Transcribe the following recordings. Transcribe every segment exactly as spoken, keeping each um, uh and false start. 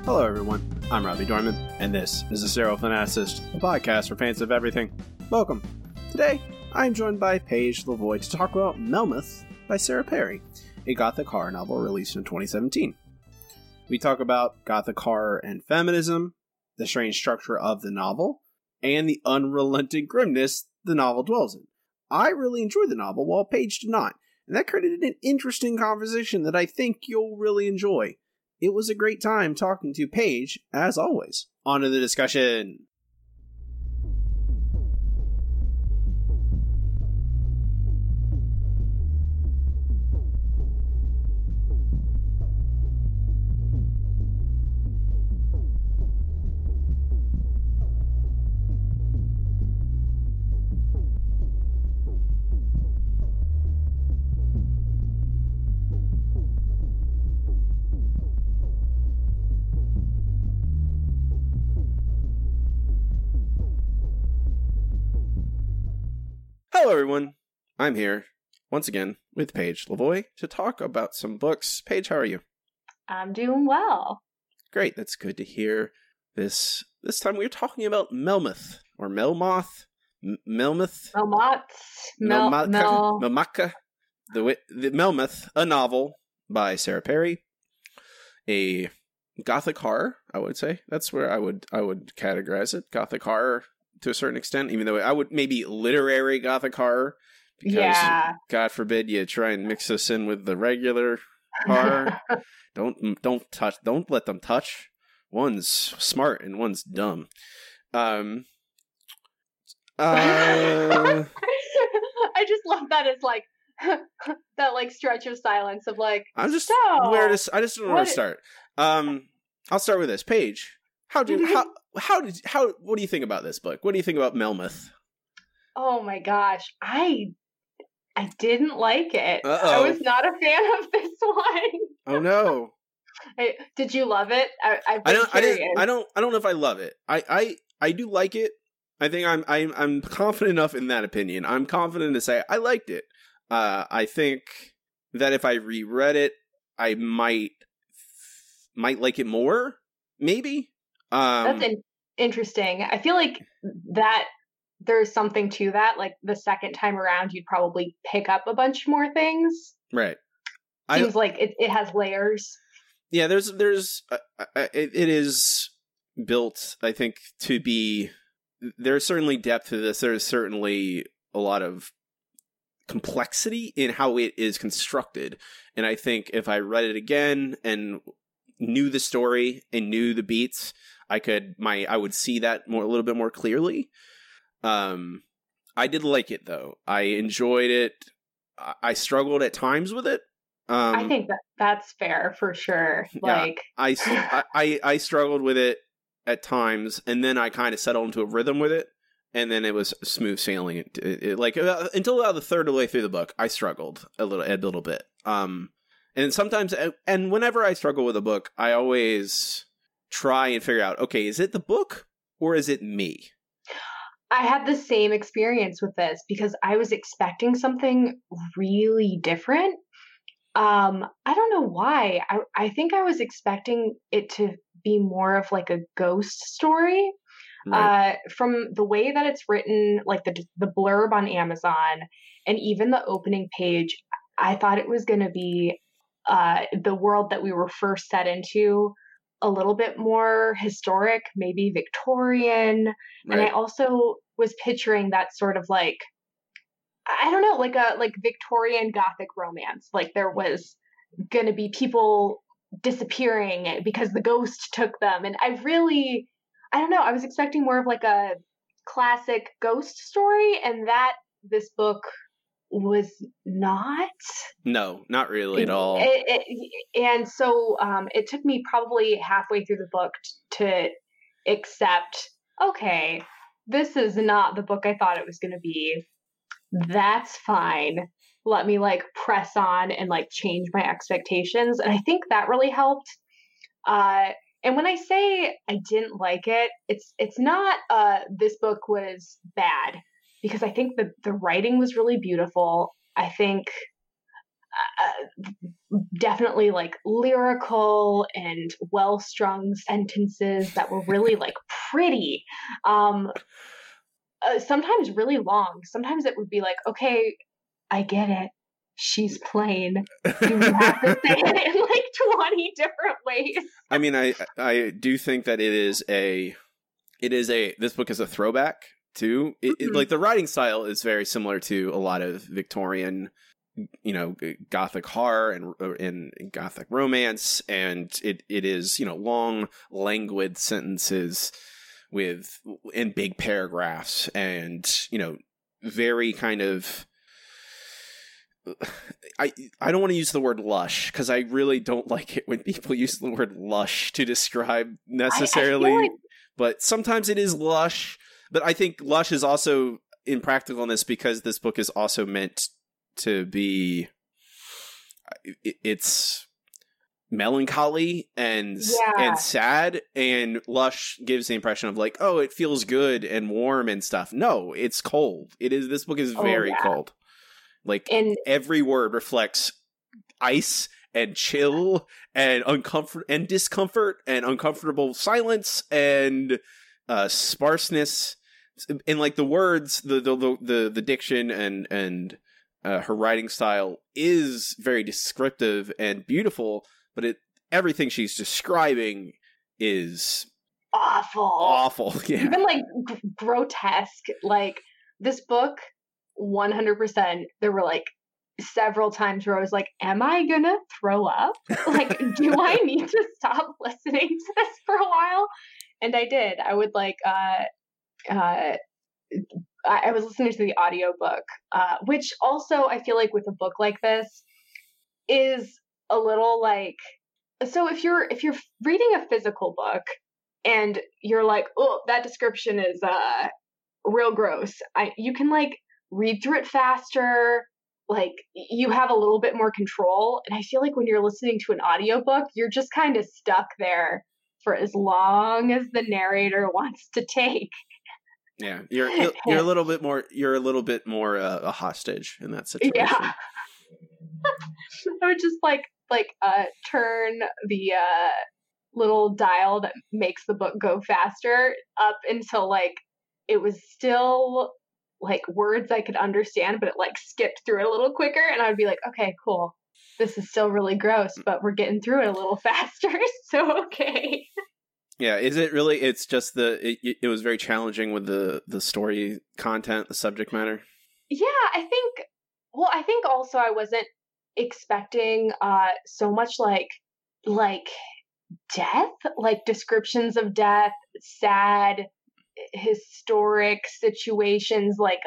Hello everyone, I'm Robbie Dorman, and this is the Serial Fanaticist, a podcast for fans of everything. Welcome. Today, I'm joined by Paige Lavoie to talk about Melmoth by Sarah Perry, a gothic horror novel released in twenty seventeen. We talk about gothic horror and feminism, the strange structure of the novel, and the unrelenting grimness the novel dwells in. I really enjoyed the novel, while Paige did not, and that created an interesting conversation that I think you'll really enjoy. It was a great time talking to Paige, as always. On to the discussion. Hello everyone, I'm here, once again, with Paige Lavoie to talk about some books. Paige, how are you? I'm doing well. Great, that's good to hear. This this time we're talking about Melmoth, or Melmoth, M- Melmoth? Melmoth? Mel- Melmaka? Mel- Melmaka? The, the Melmoth, a novel by Sarah Perry. A gothic horror, I would say. That's where I would I would categorize it. Gothic horror. To a certain extent, even though I would maybe literary gothic horror, because yeah. God forbid you try and mix us in with the regular horror. don't don't touch. Don't let them touch. One's smart and one's dumb. Um. Uh, I just love that it's like that like stretch of silence of like. I'm just so, where to. I just don't know where to start. Um. I'll start with this. Paige, how do how. How did how? What do you think about this book? What do you think about Melmoth? Oh my gosh, I I didn't like it. Uh-oh. I was not a fan of this one. Oh no! I, did you love it? I I've been I don't. I curious. didn't. I don't. I don't know if I love it. I. I. I do like it. I think I'm. I'm. I'm confident enough in that opinion. I'm confident to say I liked it. Uh, I think that if I reread it, I might might like it more. Maybe. Um, That's in- interesting. I feel like that there's something to that. Like the second time around, you'd probably pick up a bunch more things. Right. Seems I, like it, it has layers. Yeah, there's there's uh, it, it is built, I think, to be. There's certainly depth to this. There's certainly a lot of complexity in how it is constructed, and I think if I read it again and knew the story and knew the beats, I could my I would see that more a little bit more clearly. Um, I did like it though. I enjoyed it. I struggled at times with it. Um, I think that that's fair for sure. Like yeah, I, I I struggled with it at times, and then I kind of settled into a rhythm with it, and then it was smooth sailing. It, it, it like uh, until about the third of the way through the book, I struggled a little a little bit. Um, and sometimes, and whenever I struggle with a book, I always try and figure out, okay, is it the book or is it me? I had the same experience with this because I was expecting something really different. Um, I don't know why. I, I think I was expecting it to be more of like a ghost story. Right. Uh, from the way that it's written, like the the blurb on Amazon and even the opening page, I thought it was going to be uh, the world that we were first set into, a little bit more historic, maybe Victorian. Right. And I also was picturing that sort of like, I don't know, like a like Victorian Gothic romance. Like there was going to be people disappearing because the ghost took them. And I really, I don't know, I was expecting more of like a classic ghost story, and that this book was not. No, not really at all. It, it, and so um, it took me probably halfway through the book t- to accept, okay, this is not the book I thought it was going to be. That's fine. Let me like press on and like change my expectations. And I think that really helped. Uh, and when I say I didn't like it, it's it's not uh, this book was bad, because I think the, the writing was really beautiful. I think uh, definitely like lyrical and well-strung sentences that were really like pretty. Um, uh, sometimes really long. Sometimes it would be like, okay, I get it. She's plain. Do we have to say it in like twenty different ways? I mean, I I do think that it is a, it is a, this book is a throwback too. It, mm-hmm. it, like the writing style is very similar to a lot of Victorian, you know, Gothic horror and and Gothic romance, and it it is, you know, long, languid sentences with in big paragraphs, and, you know, very kind of. I I don't want to use the word lush because I really don't like it when people use the word lush to describe necessarily, I, I like... but sometimes it is lush. But I think lush is also impracticalness because this book is also meant to be, it, it's melancholy and yeah. and sad, and lush gives the impression of like, oh, it feels good and warm and stuff. No, it's cold. It is. This book is very oh, yeah. cold. Like, and every word reflects ice and chill and uncomfort and discomfort and uncomfortable silence and uh, sparseness. And like the words, the the the, the diction and and uh, her writing style is very descriptive and beautiful, but it everything she's describing is awful, awful. Yeah, even like g- grotesque. Like this book. one hundred percent there were like several times where I was like, am I gonna throw up? Like, do I need to stop listening to this for a while? And I did. I would like uh uh I was listening to the audiobook, uh which also I feel like with a book like this is a little like, so if you're if you're reading a physical book and you're like, oh, that description is uh real gross, I you can like read through it faster, like you have a little bit more control. And I feel like when you're listening to an audiobook, you're just kind of stuck there for as long as the narrator wants to take. Yeah, you're you're a little bit more you're a little bit more uh, a hostage in that situation. Yeah. I would just like like uh turn the uh little dial that makes the book go faster up until like it was still like words I could understand, but it like skipped through it a little quicker, and I would be like, okay, cool. This is still really gross, but we're getting through it a little faster, so okay. Yeah, is it really? It's just the it, it was very challenging with the the story content, the subject matter. Yeah, I think. Well, I think also I wasn't expecting uh so much like like death, like descriptions of death, sad, historic situations, like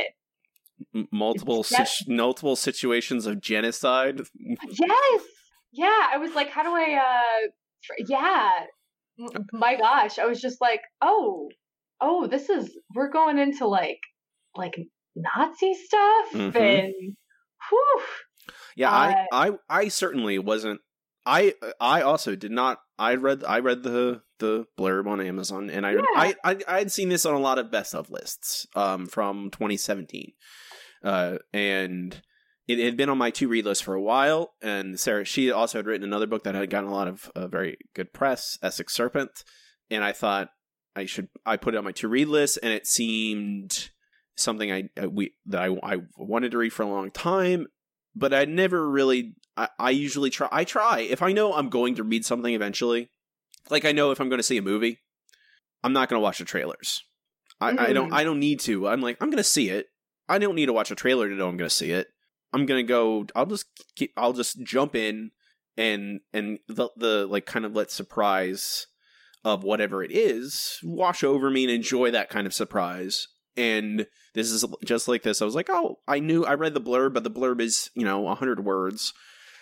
uh M- multiple situ- multiple situations of genocide. Yes, yeah. I was like, how do I? uh tr- Yeah, M- my gosh, I was just like, oh, oh, this is we're going into like like Nazi stuff, mm-hmm. and whew. Yeah, uh, I I I certainly wasn't. I I also did not. I read I read the the blurb on Amazon, and I yeah. I, I I had seen this on a lot of best of lists um from twenty seventeen, uh and it had been on my to read list for a while. And Sarah, she also had written another book that had gotten a lot of uh, very good press, Essex Serpent, and I thought I should I put it on my to read list, and it seemed something I uh, we that I I wanted to read for a long time, but I never really. I, I usually try. I try if I know I'm going to read something eventually. Like I know if I'm going to see a movie, I'm not going to watch the trailers. I, mm. I don't. I don't need to. I'm like I'm going to see it. I don't need to watch a trailer to know I'm going to see it. I'm going to go. I'll just. Keep, I'll just jump in and and the the like kind of let surprise of whatever it is wash over me and enjoy that kind of surprise. And this is just like this. I was like, oh, I knew. I read the blurb, but the blurb is, you know, a hundred words.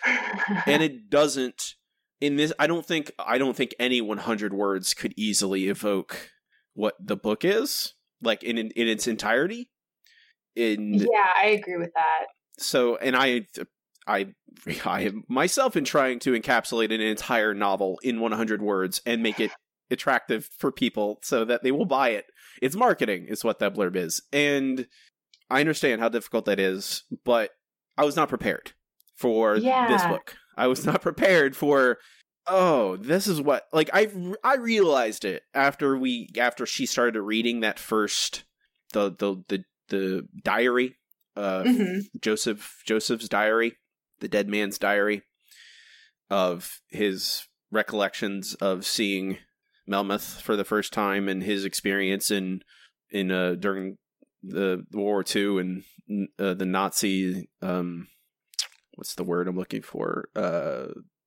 And it doesn't in this I don't think I don't think any one hundred words could easily evoke what the book is like in in, in its entirety. In Yeah, I agree with that. So, and I I I myself in trying to encapsulate an entire novel in one hundred words and make it attractive for people so that they will buy it. It's marketing is what that blurb is. And I understand how difficult that is, but I was not prepared for yeah. this book. I was not prepared for, oh, this is what, like, I I realized it after we after she started reading that first the the the, the diary, uh, mm-hmm. Joseph Joseph's diary, the dead man's diary, of his recollections of seeing Melmoth for the first time and his experience in in uh, during the World War Two and uh, the Nazi um what's the word I'm looking for uh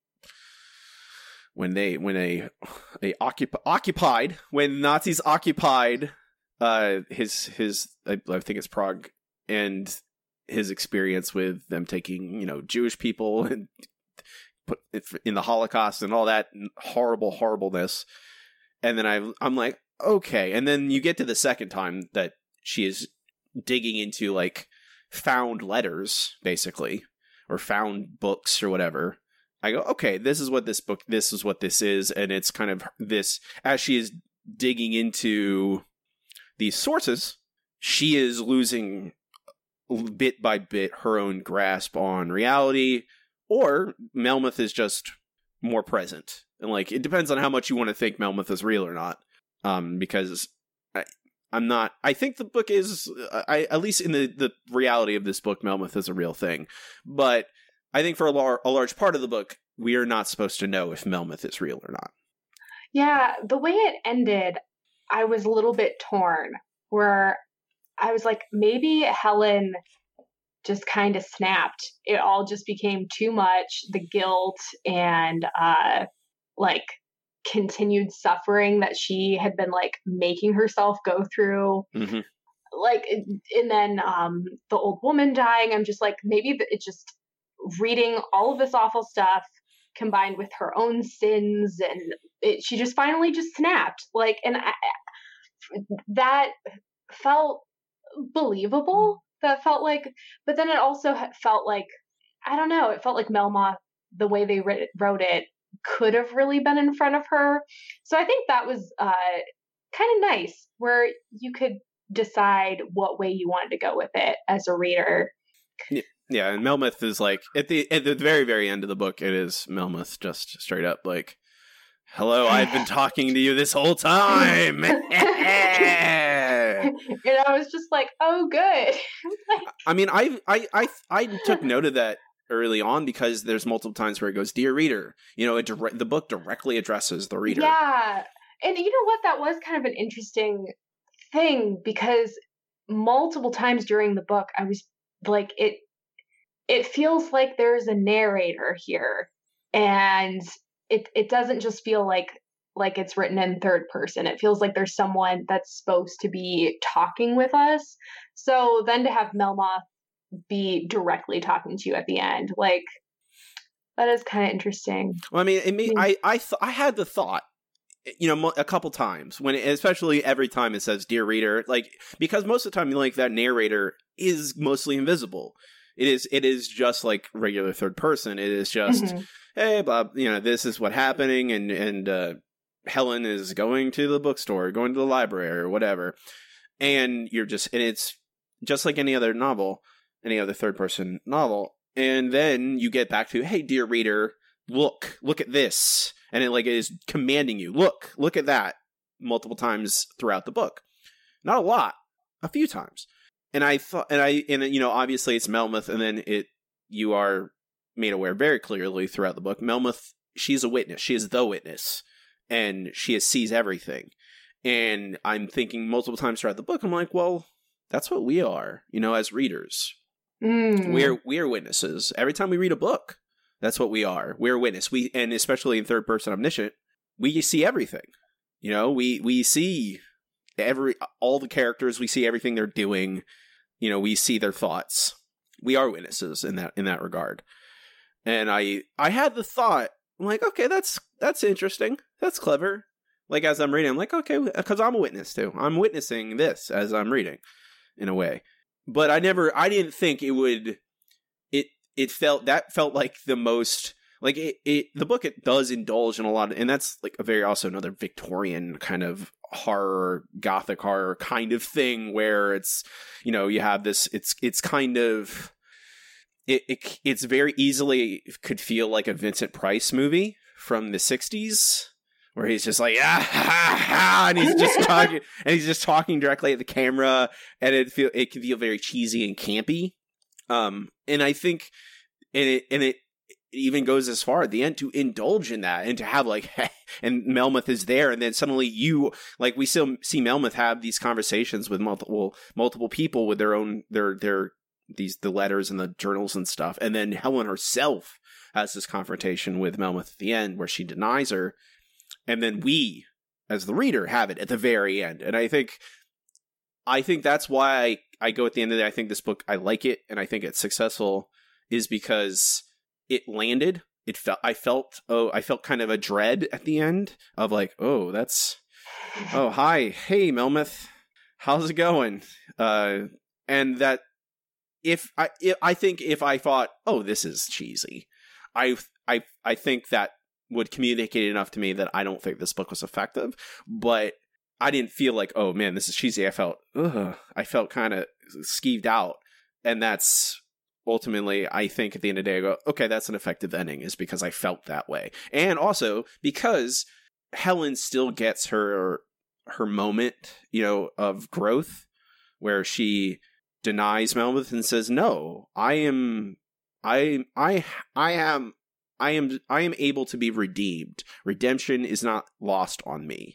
when they when they they occup- occupied when Nazis occupied uh his his I, I think it's Prague, and his experience with them taking, you know, Jewish people and put in the Holocaust and all that horrible horribleness. And then I I'm like, okay. And then you get to the second time that she is digging into like found letters, basically, or found books or whatever. I go, okay, this is what this book, this is what this is. And it's kind of this, as she is digging into these sources, she is losing bit by bit her own grasp on reality, or Melmoth is just more present. And like, it depends on how much you want to think Melmoth is real or not. Um, because I, I'm not, I think the book is, I at least in the, the reality of this book, Melmoth is a real thing. But I think for a, lar- a large part of the book, we are not supposed to know if Melmoth is real or not. Yeah, the way it ended, I was a little bit torn, where I was like, maybe Helen just kind of snapped. It all just became too much, the guilt and uh, like continued suffering that she had been like making herself go through. Mm-hmm. Like, and then um, the old woman dying. I'm just like, maybe it's just reading all of this awful stuff combined with her own sins, and it, she just finally just snapped. Like, and I, that felt believable. That felt like, but then it also felt like, I don't know, it felt like Melmoth, the way they writ- wrote it, could have really been in front of her. So I think that was uh, kind of nice, where you could decide what way you wanted to go with it as a reader. Yeah. Yeah, and Melmoth is like, at the at the very, very end of the book, it is Melmoth just straight up like, hello, I've been talking to you this whole time! And I was just like, oh, good. I mean, I, I, I, I took note of that early on, because there's multiple times where it goes, dear reader. You know, it dire- the book directly addresses the reader. Yeah, and you know what? That was kind of an interesting thing, because multiple times during the book, I was like, it It feels like there's a narrator here, and it it doesn't just feel like like it's written in third person. It feels like there's someone that's supposed to be talking with us. So then to have Melmoth be directly talking to you at the end, like, that is kind of interesting. Well, I mean, it may, I I th- I had the thought, you know, a couple times when, it, especially every time it says "dear reader," like, because most of the time, like, that narrator is mostly invisible. It is it is just like regular third person. It is just, mm-hmm. hey, Bob, you know, this is what's happening, and and uh, Helen is going to the bookstore, going to the library, or whatever, and you're just, and it's just like any other novel, any other third person novel, and then you get back to, hey, dear reader, look, look at this, and it like it is commanding you, look, look at that, multiple times throughout the book. Not a lot, a few times. And I thought, and I, and you know, obviously it's Melmoth, and then it, you are made aware very clearly throughout the book, Melmoth, she's a witness. She is the witness, and she is, sees everything. And I'm thinking multiple times throughout the book, I'm like, well, that's what we are, you know, as readers. Mm. We're, we're witnesses. Every time we read a book, that's what we are. We're a witness. We, and especially in third person omniscient, we see everything. You know, we, we see every, all the characters, we see everything they're doing. You know, we see their thoughts. We are witnesses in that in that regard. And I I had the thought, I'm like, okay, that's that's interesting. That's clever. Like, as I'm reading, I'm like, okay, because I'm a witness too. I'm witnessing this as I'm reading, in a way. But I never, I didn't think it would, it it felt, that felt like the most, like, it, it the book, it does indulge in a lot of, and that's like a very, also another Victorian kind of horror, gothic horror kind of thing, where it's, you know, you have this, it's it's kind of, it, it it's very easily could feel like a Vincent Price movie from the sixties, where he's just like, ah, ha, ha, and he's just talking, and he's just talking directly at the camera, and it feel it can feel very cheesy and campy. Um, and I think, and it and it, it even goes as far at the end to indulge in that, and to have like, and Melmoth is there, and then suddenly you like we still see Melmoth have these conversations with multiple multiple people with their own their their these the letters and the journals and stuff, and then Helen herself has this confrontation with Melmoth at the end where she denies her. And then we, as the reader, have it at the very end. And I think I think that's why I, I go at the end of the day. I think this book, I like it, and I think it's successful, is because it landed. It felt I felt oh I felt kind of a dread at the end of like, oh, that's oh hi, hey Melmoth, how's it going? Uh, and that if I if, I think if I thought, oh, this is cheesy, I I I think that would communicate enough to me that I don't think this book was effective, but I didn't feel like, oh man, this is cheesy. I felt, ugh, I felt kind of skeeved out. And that's ultimately, I think at the end of the day, I go, okay, that's an effective ending, is because I felt that way. And also because Helen still gets her, her moment, you know, of growth, where she denies Melmoth and says, no, I am, I, I, I am, I am I am able to be redeemed. Redemption is not lost on me.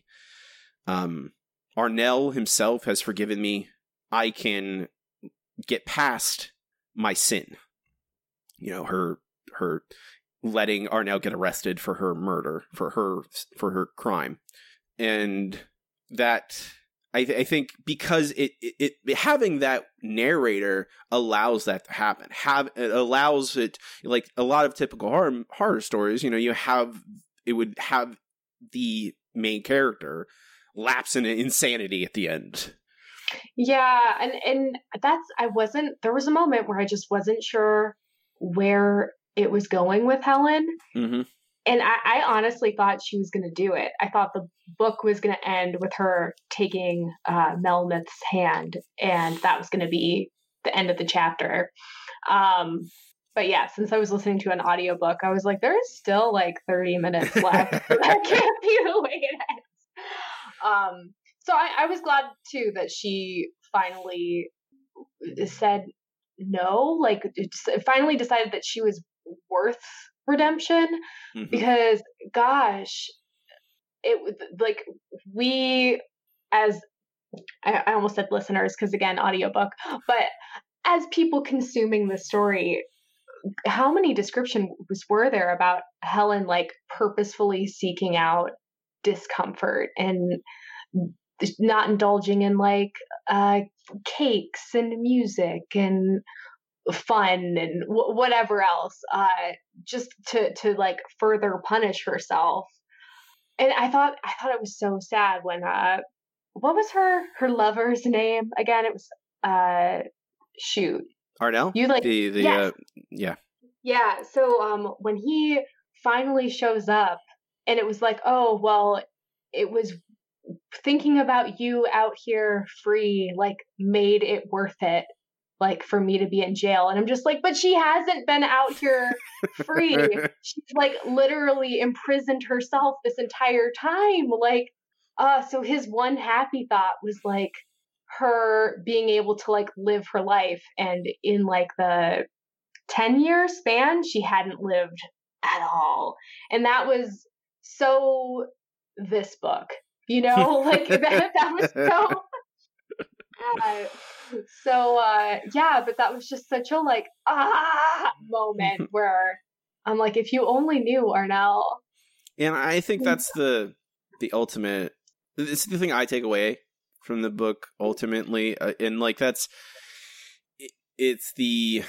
Um, Arnell himself has forgiven me. I can get past my sin. You know, her her letting Arnell get arrested for her murder, for her for her crime, and that I, th- I think because it, it, it having that narrator allows that to happen. Have it allows it, like a lot of typical horror horror stories. You know, you have it would have the main character lapse into insanity at the end. Yeah, and and that's I wasn't. There was a moment where I just wasn't sure where it was going with Helen. Mm-hmm. And I, I honestly thought she was going to do it. I thought the book was going to end with her taking uh, Melmoth's hand, and that was going to be the end of the chapter. Um, but yeah, since I was listening to an audiobook, I was like, there is still like thirty minutes left. That can't be the way it ends. Um, so I, I was glad too that she finally said no, like finally decided that she was worth redemption, mm-hmm. because gosh, it like we as I, I almost said listeners, because again, audiobook, but as people consuming the story, how many descriptions were there about Helen like purposefully seeking out discomfort and not indulging in like uh cakes and music and fun and w- whatever else, uh just to to like further punish herself. And I thought I thought it was so sad when uh what was her her lover's name again? It was uh shoot Arnell. You like the the yes. uh, yeah yeah. So um when he finally shows up, and it was like, oh well, it was thinking about you out here free, like made it worth it, like for me to be in jail. And I'm just like, but she hasn't been out here free. She's like literally imprisoned herself this entire time. Like, uh, so his one happy thought was like her being able to like live her life. And in like the ten year span, she hadn't lived at all. And that was so this book, you know, like that, that was so, uh, so, uh, yeah, but that was just such a like, ah, moment where I'm like, if you only knew Arnell. And I think that's the, the ultimate, it's the thing I take away from the book ultimately. Uh, and like, that's, it, it's the,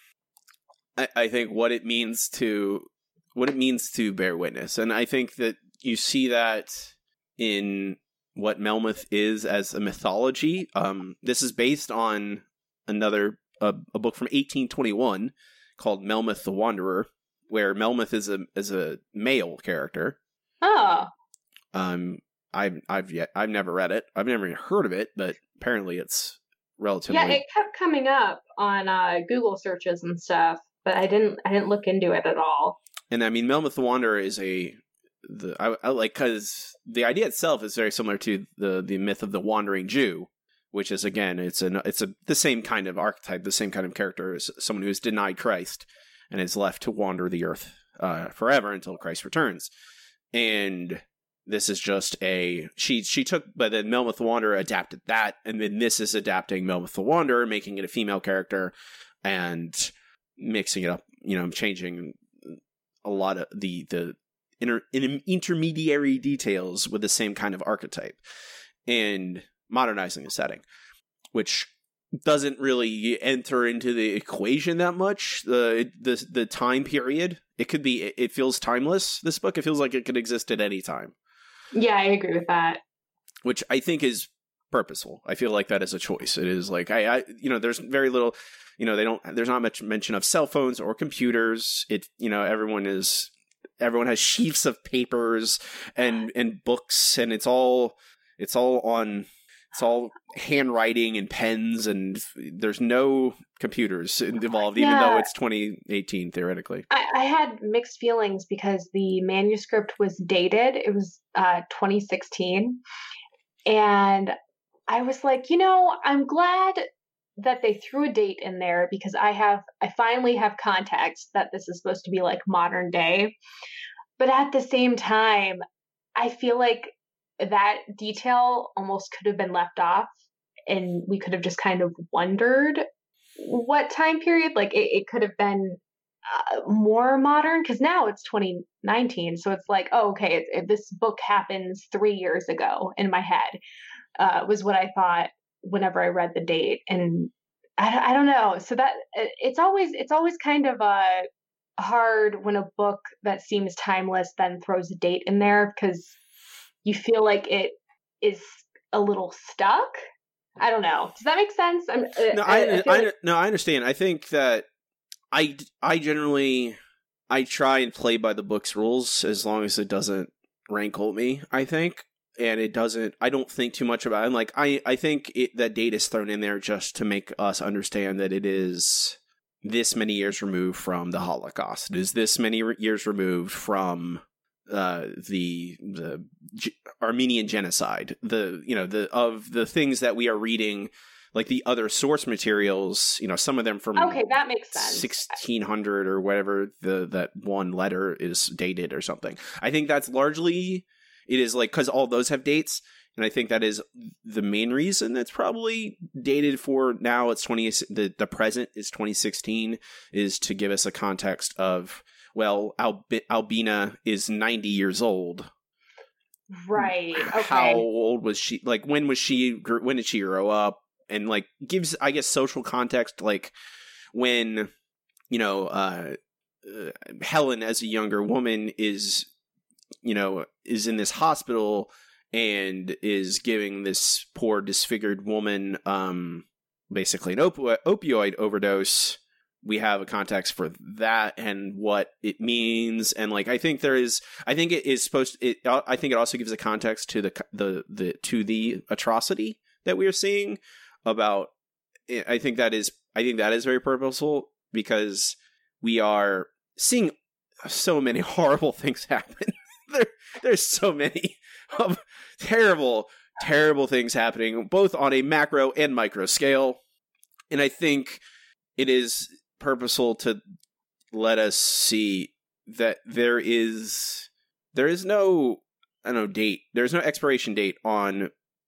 I, I think what it means to, what it means to bear witness. And I think that you see that in what Melmoth is as a mythology. Um, this is based on another uh, a book from eighteen twenty-one called Melmoth the Wanderer, where Melmoth is a is a male character. Oh. Um, I've I've yet I've never read it. I've never even heard of it, but apparently it's relatively. Yeah, it kept coming up on uh, Google searches and stuff. but I didn't I didn't look into it at all. And I mean, Melmoth the Wanderer is a the I, I like because the idea itself is very similar to the the myth of the Wandering Jew, which is again it's an it's a the same kind of archetype, the same kind of character as someone who has denied Christ and is left to wander the earth uh, forever until Christ returns. And this is just a she she took, but then Melmoth the Wanderer adapted that, and then this is adapting Melmoth the Wanderer, making it a female character and mixing it up, you know, changing a lot of the the inter, intermediary details with the same kind of archetype and modernizing the setting, which doesn't really enter into the equation that much. The the the time period, it could be it feels timeless. This book, it feels like it could exist at any time. Yeah, I agree with that. Which I think is purposeful. I feel like that is a choice. It is like I, I you know, there's very little, you know, they don't. There's not much mention of cell phones or computers. It, you know, everyone is everyone has sheafs of papers and and books, and it's all it's all on it's all handwriting and pens, and there's no computers involved, even yeah. though it's twenty eighteen theoretically. I, I had mixed feelings because the manuscript was dated. It was uh, twenty sixteen, and I was like, you know, I'm glad that they threw a date in there because I have I finally have context that this is supposed to be like modern day. But at the same time, I feel like that detail almost could have been left off, and we could have just kind of wondered what time period. Like it, it could have been uh, more modern, because now it's twenty nineteen, so it's like, oh, okay, it, it, this book happens three years ago in my head. Uh, was what I thought whenever I read the date, and I, I don't know. So that it's always it's always kind of uh, hard when a book that seems timeless then throws a date in there, because you feel like it is a little stuck. I don't know. Does that make sense? I'm, no, I, I, I, I, like... I no, I understand. I think that I I generally I try and play by the book's rules as long as it doesn't rankle me. I think. And it doesn't, I don't think too much about it. And like, I, I think it, that date is thrown in there just to make us understand that it is this many years removed from the Holocaust. It is this many re- years removed from uh, the the G- Armenian genocide. The, you know, the of the things that we are reading, like the other source materials, you know, some of them from okay, that makes sense. sixteen hundred or whatever the that one letter is dated or something. I think that's largely... It is like, because all those have dates, and I think that is the main reason that's probably dated for now. It's twenty. The, the present is twenty sixteen, is to give us a context of, well, Al- Albina is ninety years old. Right. Okay. How old was she? Like, when was she? When did she grow up? And like gives, I guess, social context. Like when, you know, uh, uh, Helen as a younger woman is. you know, is in this hospital and is giving this poor disfigured woman um, basically an op- opioid overdose. We have a context for that and what it means. And like, I think there is, I think it is supposed to, it, I think it also gives a context to the, the, the, to the atrocity that we are seeing about, I think that is, I think that is very purposeful because we are seeing so many horrible things happen. There, there's so many um, terrible, terrible things happening, both on a macro and micro scale. And I think it is purposeful to let us see that there is there is no, I don't know, date. There's no expiration date on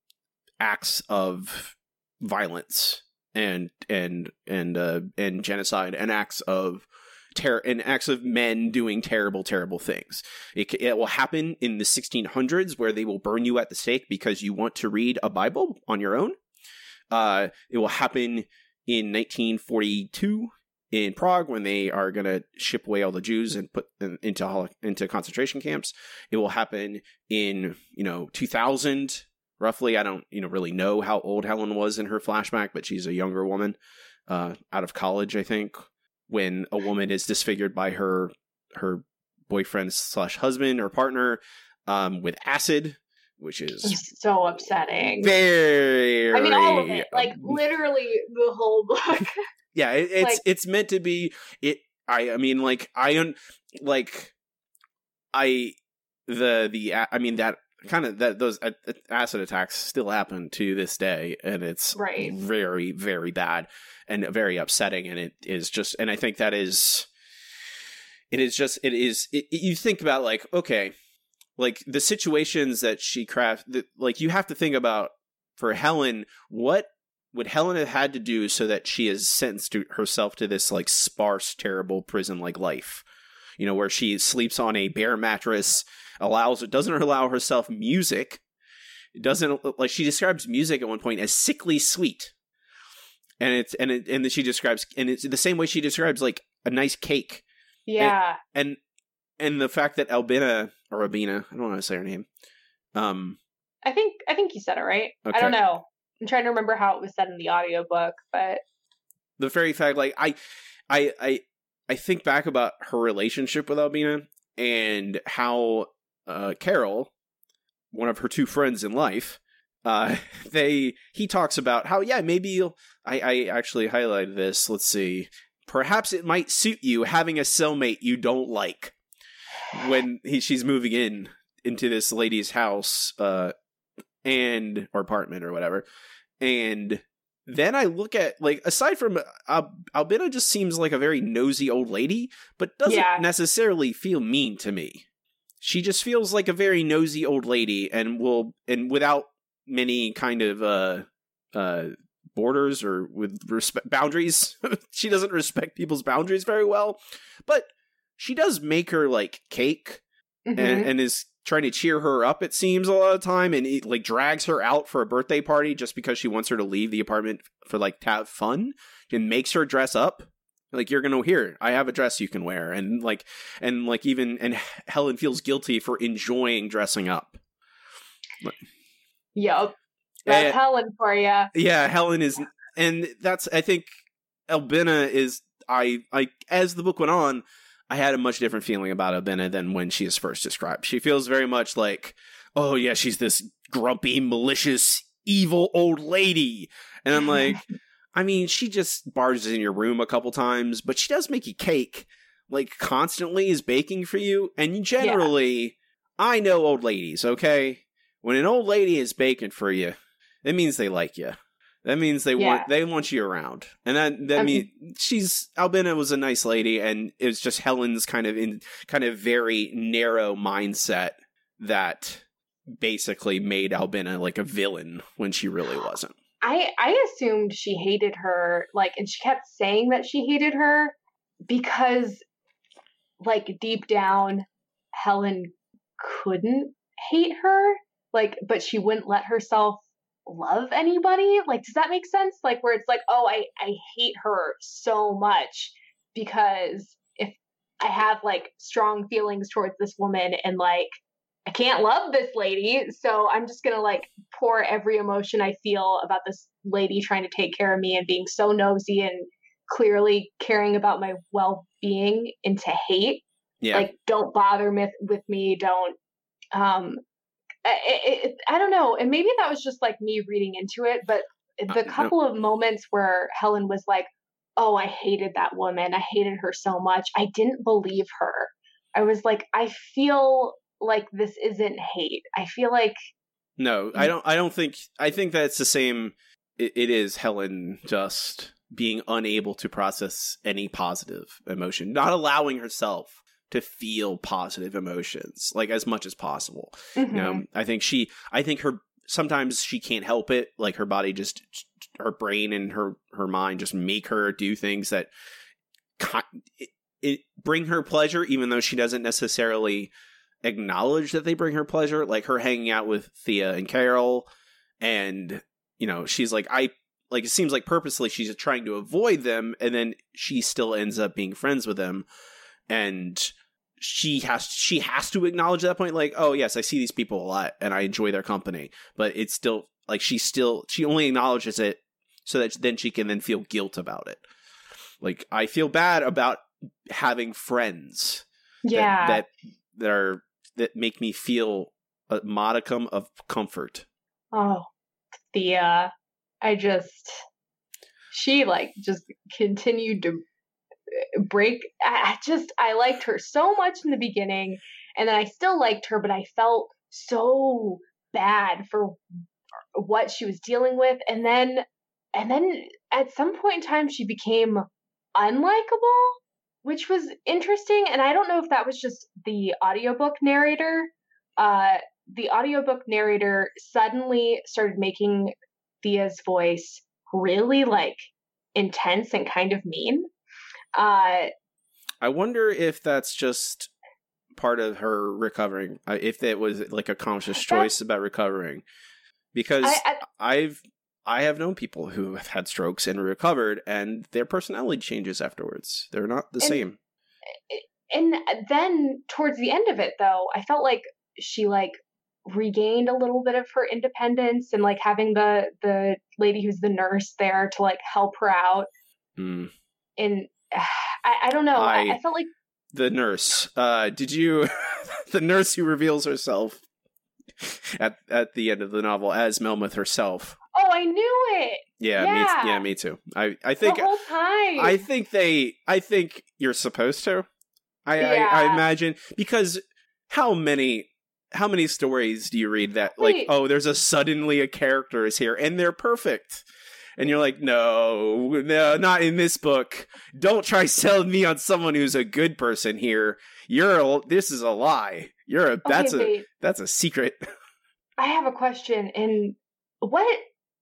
acts of violence and and and uh, and genocide and acts of Ter- and acts of men doing terrible, terrible things. It, it will happen in the sixteen hundreds where they will burn you at the stake because you want to read a Bible on your own. Uh, it will happen in nineteen forty-two in Prague when they are going to ship away all the Jews and put them into into concentration camps. It will happen in, you know, two thousand roughly. I don't, you know, really know how old Helen was in her flashback, but she's a younger woman uh, out of college, I think. When a woman is disfigured by her her boyfriend slash husband or partner um, with acid, which is it's so upsetting. Very, I mean, all of it, like literally the whole book. Yeah, it, it's like, it's meant to be. It I I mean like I un, like I the the I mean that kind of that those acid attacks still happen to this day, and it's right. very very bad and very upsetting, and it is just and I think that is it is just it is it, you think about like okay like the situations that she craft like you have to think about for Helen, what would Helen have had to do so that she is sentenced to herself to this like sparse terrible prison like life, you know, where she sleeps on a bare mattress, allows it doesn't allow herself music. It doesn't like she describes music at one point as sickly sweet. And it's and it, and then she describes and it's the same way she describes like a nice cake. Yeah. And and, and the fact that Albina or Albina, I don't know how to say her name. Um I think I think you said it right. Okay. I don't know. I'm trying to remember how it was said in the audiobook, but the very fact like I I I I think back about her relationship with Albina and how uh, Carol, one of her two friends in life, uh, they he talks about how yeah maybe you'll, I I actually highlighted this. Let's see, perhaps it might suit you having a cellmate you don't like when he she's moving in into this lady's house uh and or apartment or whatever, and. Then I look at, like, aside from, uh, Albina just seems like a very nosy old lady, but doesn't yeah. necessarily feel mean to me. She just feels like a very nosy old lady and will, and without many kind of, uh, uh, borders or with respect, boundaries. She doesn't respect people's boundaries very well, but she does make her, like, cake mm-hmm. and, and is trying to cheer her up, it seems, a lot of the time, and it, like, drags her out for a birthday party just because she wants her to leave the apartment for, like, to have fun, and makes her dress up. Like, you're gonna hear, I have a dress you can wear, and, like, and, like, even, and Helen feels guilty for enjoying dressing up. Yep. That's and, Helen for you. Yeah, Helen is, and that's, I think, Albina is, I, I, as the book went on, I had a much different feeling about Albina than when she is first described. She feels very much like, oh yeah, she's this grumpy, malicious, evil old lady. And I'm like, I mean, she just barges in your room a couple times, but she does make you cake, like constantly is baking for you. And generally, yeah. I know old ladies, okay? When an old lady is baking for you, that means they like you. That means they yeah. want they want you around, and that that I mean she's Albina was a nice lady, and it was just Helen's kind of in kind of very narrow mindset that basically made Albina like a villain when she really wasn't. I I assumed she hated her, like, and she kept saying that she hated her because, like, deep down, Helen couldn't hate her, like, but she wouldn't let herself love anybody. Like, does that make sense? Like, where it's like, oh, I, I hate her so much because if I have, like, strong feelings towards this woman and, like, I can't love this lady, so I'm just gonna, like, pour every emotion I feel about this lady trying to take care of me and being so nosy and clearly caring about my well-being into hate. Yeah. Like, don't bother with, with me, don't, um, It, it, I don't know, and maybe that was just like me reading into it, but the uh, couple no. of moments where Helen was like, oh, I hated that woman, I hated her so much, I didn't believe her. I was like, I feel like this isn't hate. I feel like no, I don't. I don't think. I think that's the same. It, it is Helen just being unable to process any positive emotion, not allowing herself to feel positive emotions like as much as possible. Mm-hmm. You know, I think she, I think her, sometimes she can't help it. Like her body just, her brain and her, her mind just make her do things that it, it bring her pleasure, even though she doesn't necessarily acknowledge that they bring her pleasure. Like her hanging out with Thea and Carol, and, you know, she's like, I, like, it seems like purposely she's trying to avoid them, and then she still ends up being friends with them. And she has she has to acknowledge at that point, like, oh yes, I see these people a lot and I enjoy their company, but it's still like she still she only acknowledges it so that then she can then feel guilt about it. Like, I feel bad about having friends, yeah, that that, that are that make me feel a modicum of comfort. Oh, Thea, I just she like just continued to break. I, I just I liked her so much in the beginning, and then I still liked her, but I felt so bad for what she was dealing with, and then and then at some point in time she became unlikable, which was interesting. And I don't know if that was just the audiobook narrator. Uh, the audiobook narrator suddenly started making Thea's voice really like intense and kind of mean. Uh, I wonder if that's just part of her recovering, uh, if it was like a conscious choice about recovering. Because I, I, I've I have known people who have had strokes and recovered, and their personality changes afterwards. They're not the and, same. And then towards the end of it, though, I felt like she like regained a little bit of her independence, and like having the the lady who's the nurse there to like help her out. Mm. And uh, I, I don't know. I, I felt like the nurse. Uh, did you the nurse who reveals herself at at the end of the novel as Melmoth herself? Oh, I knew it. Yeah, yeah, me, yeah, me too. I, I think the whole time. I think they. I think you're supposed to. I, yeah. I, I imagine, because how many how many stories do you read that like, Wait. oh, there's a suddenly a character is here and they're perfect, and you're like, no, no, not in this book. Don't try selling me on someone who's a good person here. You're a, this is a lie. You're a that's okay, a that's a secret. I have a question. And what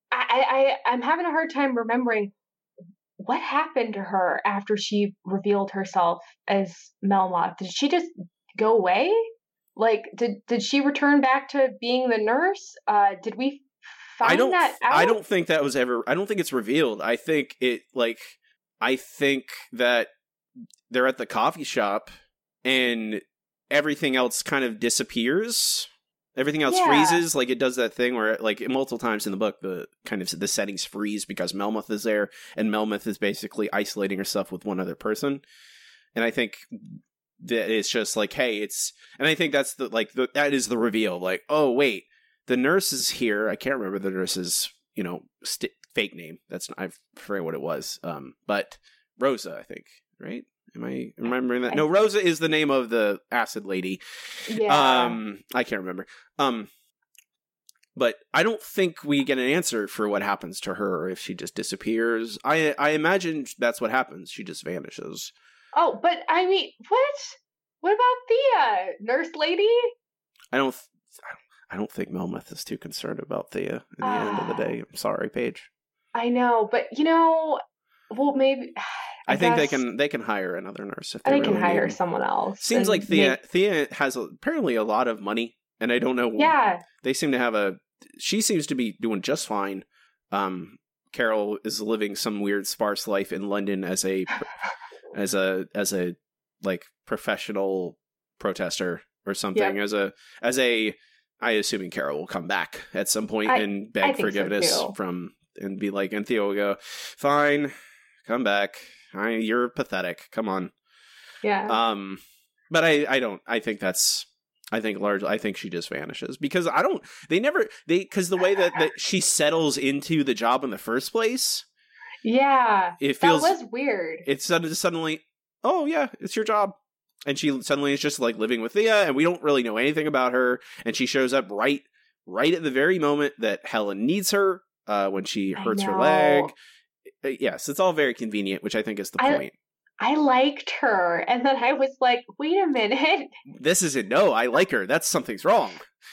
I, I I'm having a hard time remembering what happened to her after she revealed herself as Melmoth. Did she just go away? Like, did did she return back to being the nurse? Uh, did we find I don't, that out? I don't think that was ever. I don't think it's revealed. I think it like I think that they're at the coffee shop and everything else kind of disappears. Everything else yeah. freezes, like it does that thing where, like, multiple times in the book, the kind of the settings freeze because Melmoth is there, and Melmoth is basically isolating herself with one other person. And I think that it's just like, hey, it's, and I think that's the like the, that is the reveal. Like, oh wait, the nurse is here. I can't remember the nurse's, you know, st- fake name. That's I forget what it was. Um, but Rosa, I think, right? Am I remembering that? No, Rosa is the name of the acid lady. Yeah. Um, I can't remember. Um, but I don't think we get an answer for what happens to her, or if she just disappears. I I imagine that's what happens. She just vanishes. Oh, but I mean, what? What about Thea, nurse lady? I don't. I don't think Melmoth is too concerned about Thea in the uh, end of the day. I'm sorry, Paige. I know, but you know, well, maybe. I, I think they can they can hire another nurse if they, they really can hire need. someone else. Seems like Thea make... Thea has a, apparently a lot of money, and I don't know. Yeah, they seem to have a. She seems to be doing just fine. Um, Carol is living some weird sparse life in London as a as a as a like professional protester or something. Yep. As a as a, I assuming Carol will come back at some point I, and beg forgiveness so from and be like, and Theo will go, fine, come back. I, you're pathetic. Come on. Yeah. Um, but I, I don't, I think that's, I think largely, I think she just vanishes because I don't, they never, they, because the way that, that she settles into the job in the first place. Yeah. It feels, that was weird. It's suddenly, oh yeah, it's your job. And she suddenly is just like living with Thea and we don't really know anything about her. And she shows up right, right at the very moment that Helen needs her, uh, when she hurts her leg. Yes, it's all very convenient, which I think is the I, point. I liked her, and then I was like, wait a minute. This isn't, no, I like her. That's something's wrong.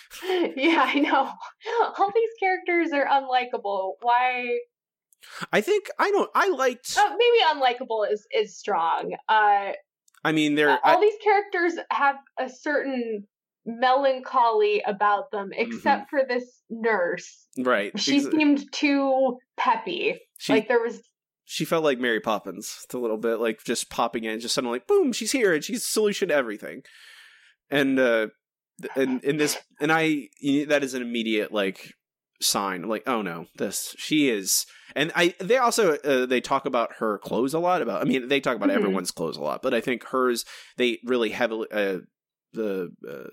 Yeah, I know. All these characters are unlikable. Why? I think, I don't, I liked... Uh, maybe unlikable is, is strong. Uh, I mean, they're... Uh, all I... these characters have a certain melancholy about them, except mm-hmm. for this nurse. Right. She Ex- seemed too peppy. She, like there was... She felt like Mary Poppins a little bit, like just popping in, just suddenly, boom, she's here, and she's the solution to everything. And, uh, and, in this, and I, that is an immediate, like, sign, like, oh no, this, she is, and I, they also, uh, they talk about her clothes a lot, about, I mean, they talk about mm-hmm. everyone's clothes a lot, but I think hers, they really heavily, uh, the, uh,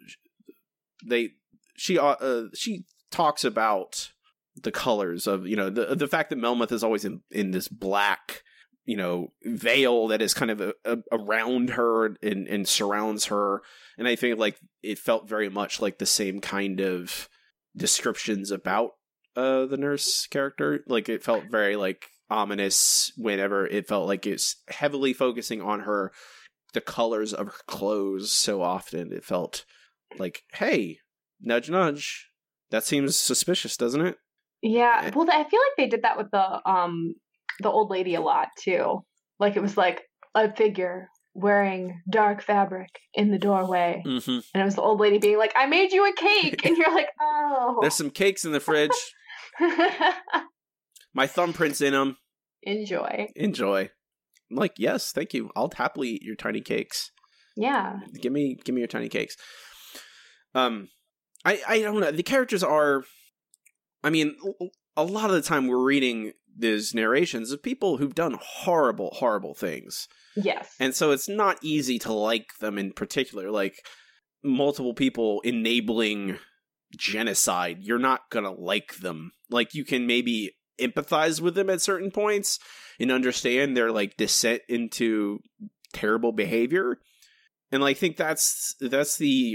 they, she, uh, she talks about the colors of, you know, the the fact that Melmoth is always in, in this black, you know, veil that is kind of a, a, around her and, and surrounds her. And I think like it felt very much like the same kind of descriptions about uh, the nurse character. Like it felt very like ominous whenever it felt like it's heavily focusing on her, the colors of her clothes so often. It felt like, hey, nudge, nudge. That seems suspicious, doesn't it? Yeah. Well, I feel like they did that with the um the old lady a lot too. Like it was like a figure wearing dark fabric in the doorway, mm-hmm. and it was the old lady being like, "I made you a cake," and you're like, "Oh, there's some cakes in the fridge. My thumbprint's in them. Enjoy, enjoy." I'm like, yes, thank you. I'll happily eat your tiny cakes. Yeah, give me, give me your tiny cakes. Um, I, I don't know. The characters are. I mean, a lot of the time we're reading these narrations of people who've done horrible, horrible things. Yes. And so it's not easy to like them in particular. Like, multiple people enabling genocide, you're not gonna like them. Like, you can maybe empathize with them at certain points and understand their, like, descent into terrible behavior. And like, I think that's, that's the...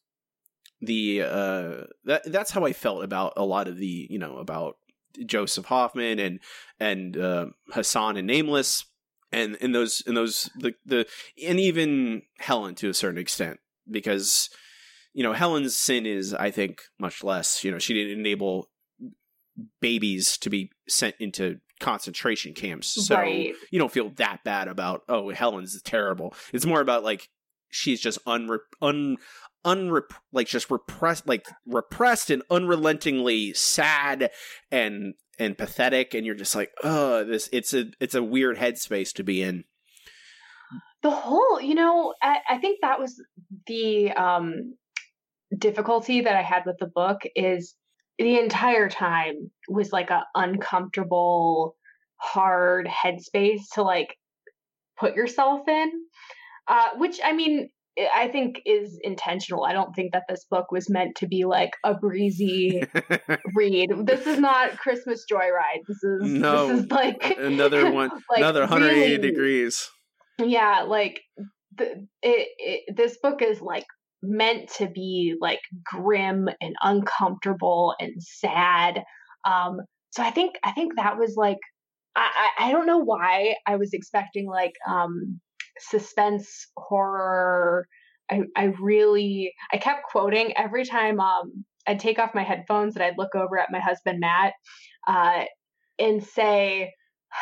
The uh that that's how I felt about a lot of the, you know, about Joseph Hoffman and and uh, Hassan and Nameless and and those and those the the and even Helen to a certain extent, because you know Helen's sin is, I think, much less. You know, she didn't enable babies to be sent into concentration camps, so right. You don't feel that bad about, oh, Helen's terrible. It's more about like she's just unre- un unrep like just repressed like repressed and unrelentingly sad and and pathetic, and you're just like, oh, this it's a it's a weird headspace to be in. The whole, you know, I, I think that was the um difficulty that I had with the book, is the entire time was like a uncomfortable, hard headspace to like put yourself in, uh which I mean I think is intentional. I don't think that this book was meant to be like a breezy read. This is not Christmas Joyride. This is no, this is like another one, like another one hundred eighty really, degrees. Yeah, like the, it, it. This book is like meant to be like grim and uncomfortable and sad. Um, so I think I think that was like I I, I don't know why I was expecting like um. suspense horror. I, I really I kept quoting every time um I'd take off my headphones and I'd look over at my husband Matt uh and say,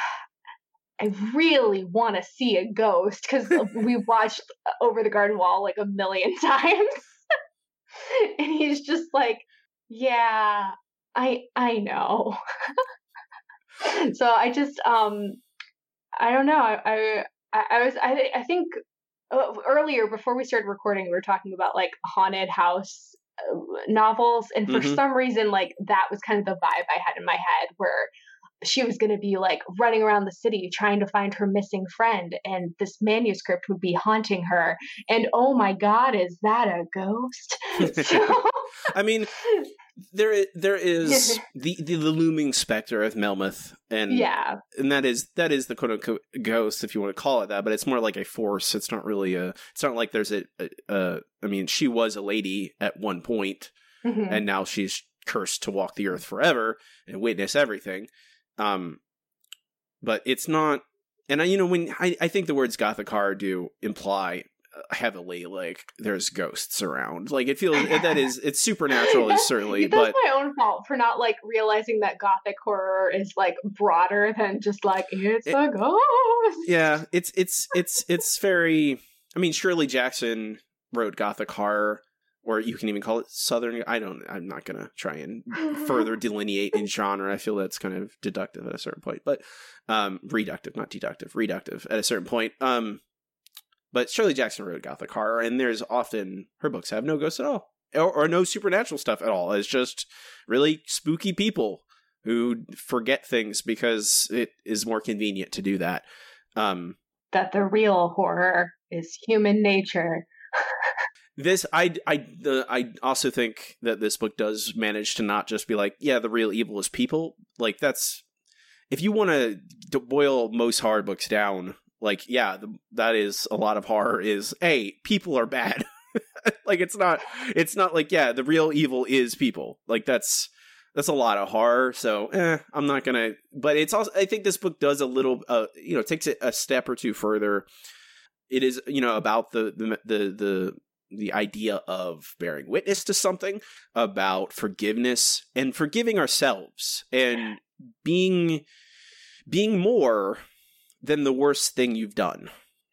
I really want to see a ghost, because we watched Over the Garden Wall like a million times. And he's just like, yeah, I I know. So I just um I don't know I, I I, I was, I, I think uh, earlier before we started recording, we were talking about like haunted house uh, novels. And for mm-hmm. some reason, like that was kind of the vibe I had in my head, where she was going to be like running around the city trying to find her missing friend, and this manuscript would be haunting her. And oh my God, is that a ghost? So, I mean, there there is the, the the looming specter of Melmoth, and yeah, and that is that is the quote unquote ghost, if you want to call it that. But it's more like a force. It's not really a. It's not like there's a. a, a I mean, she was a lady at one point, mm-hmm. and now she's cursed to walk the earth forever and witness everything. Um, but it's not. And I, you know, when I, I think the words Gothic horror do imply heavily like there's ghosts around, like it feels that is it's supernatural is certainly that's but my own fault for not like realizing that Gothic horror is like broader than just like it's it, a ghost. Yeah, it's it's it's it's very, I mean, Shirley Jackson wrote Gothic horror, or you can even call it Southern. I don't I'm not gonna try and further delineate in genre. I feel that's kind of deductive at a certain point, but um reductive, not deductive, reductive at a certain point. um But Shirley Jackson wrote Gothic horror, and there's often, her books have no ghosts at all, or, or no supernatural stuff at all. It's just really spooky people who forget things because it is more convenient to do that. Um, that the real horror is human nature. This, I, I, the, I also think that this book does manage to not just be like, yeah, the real evil is people. Like, that's, if you want to boil most horror books down, like, yeah, the, that is a lot of horror is, hey, people are bad. Like, it's not, it's not like, yeah, the real evil is people. Like, that's, that's a lot of horror. So, eh, I'm not gonna, but it's also, I think this book does a little, uh, you know, takes it a step or two further. It is, you know, about the, the, the, the, the idea of bearing witness to something, about forgiveness and forgiving ourselves and being, being more than the worst thing you've done.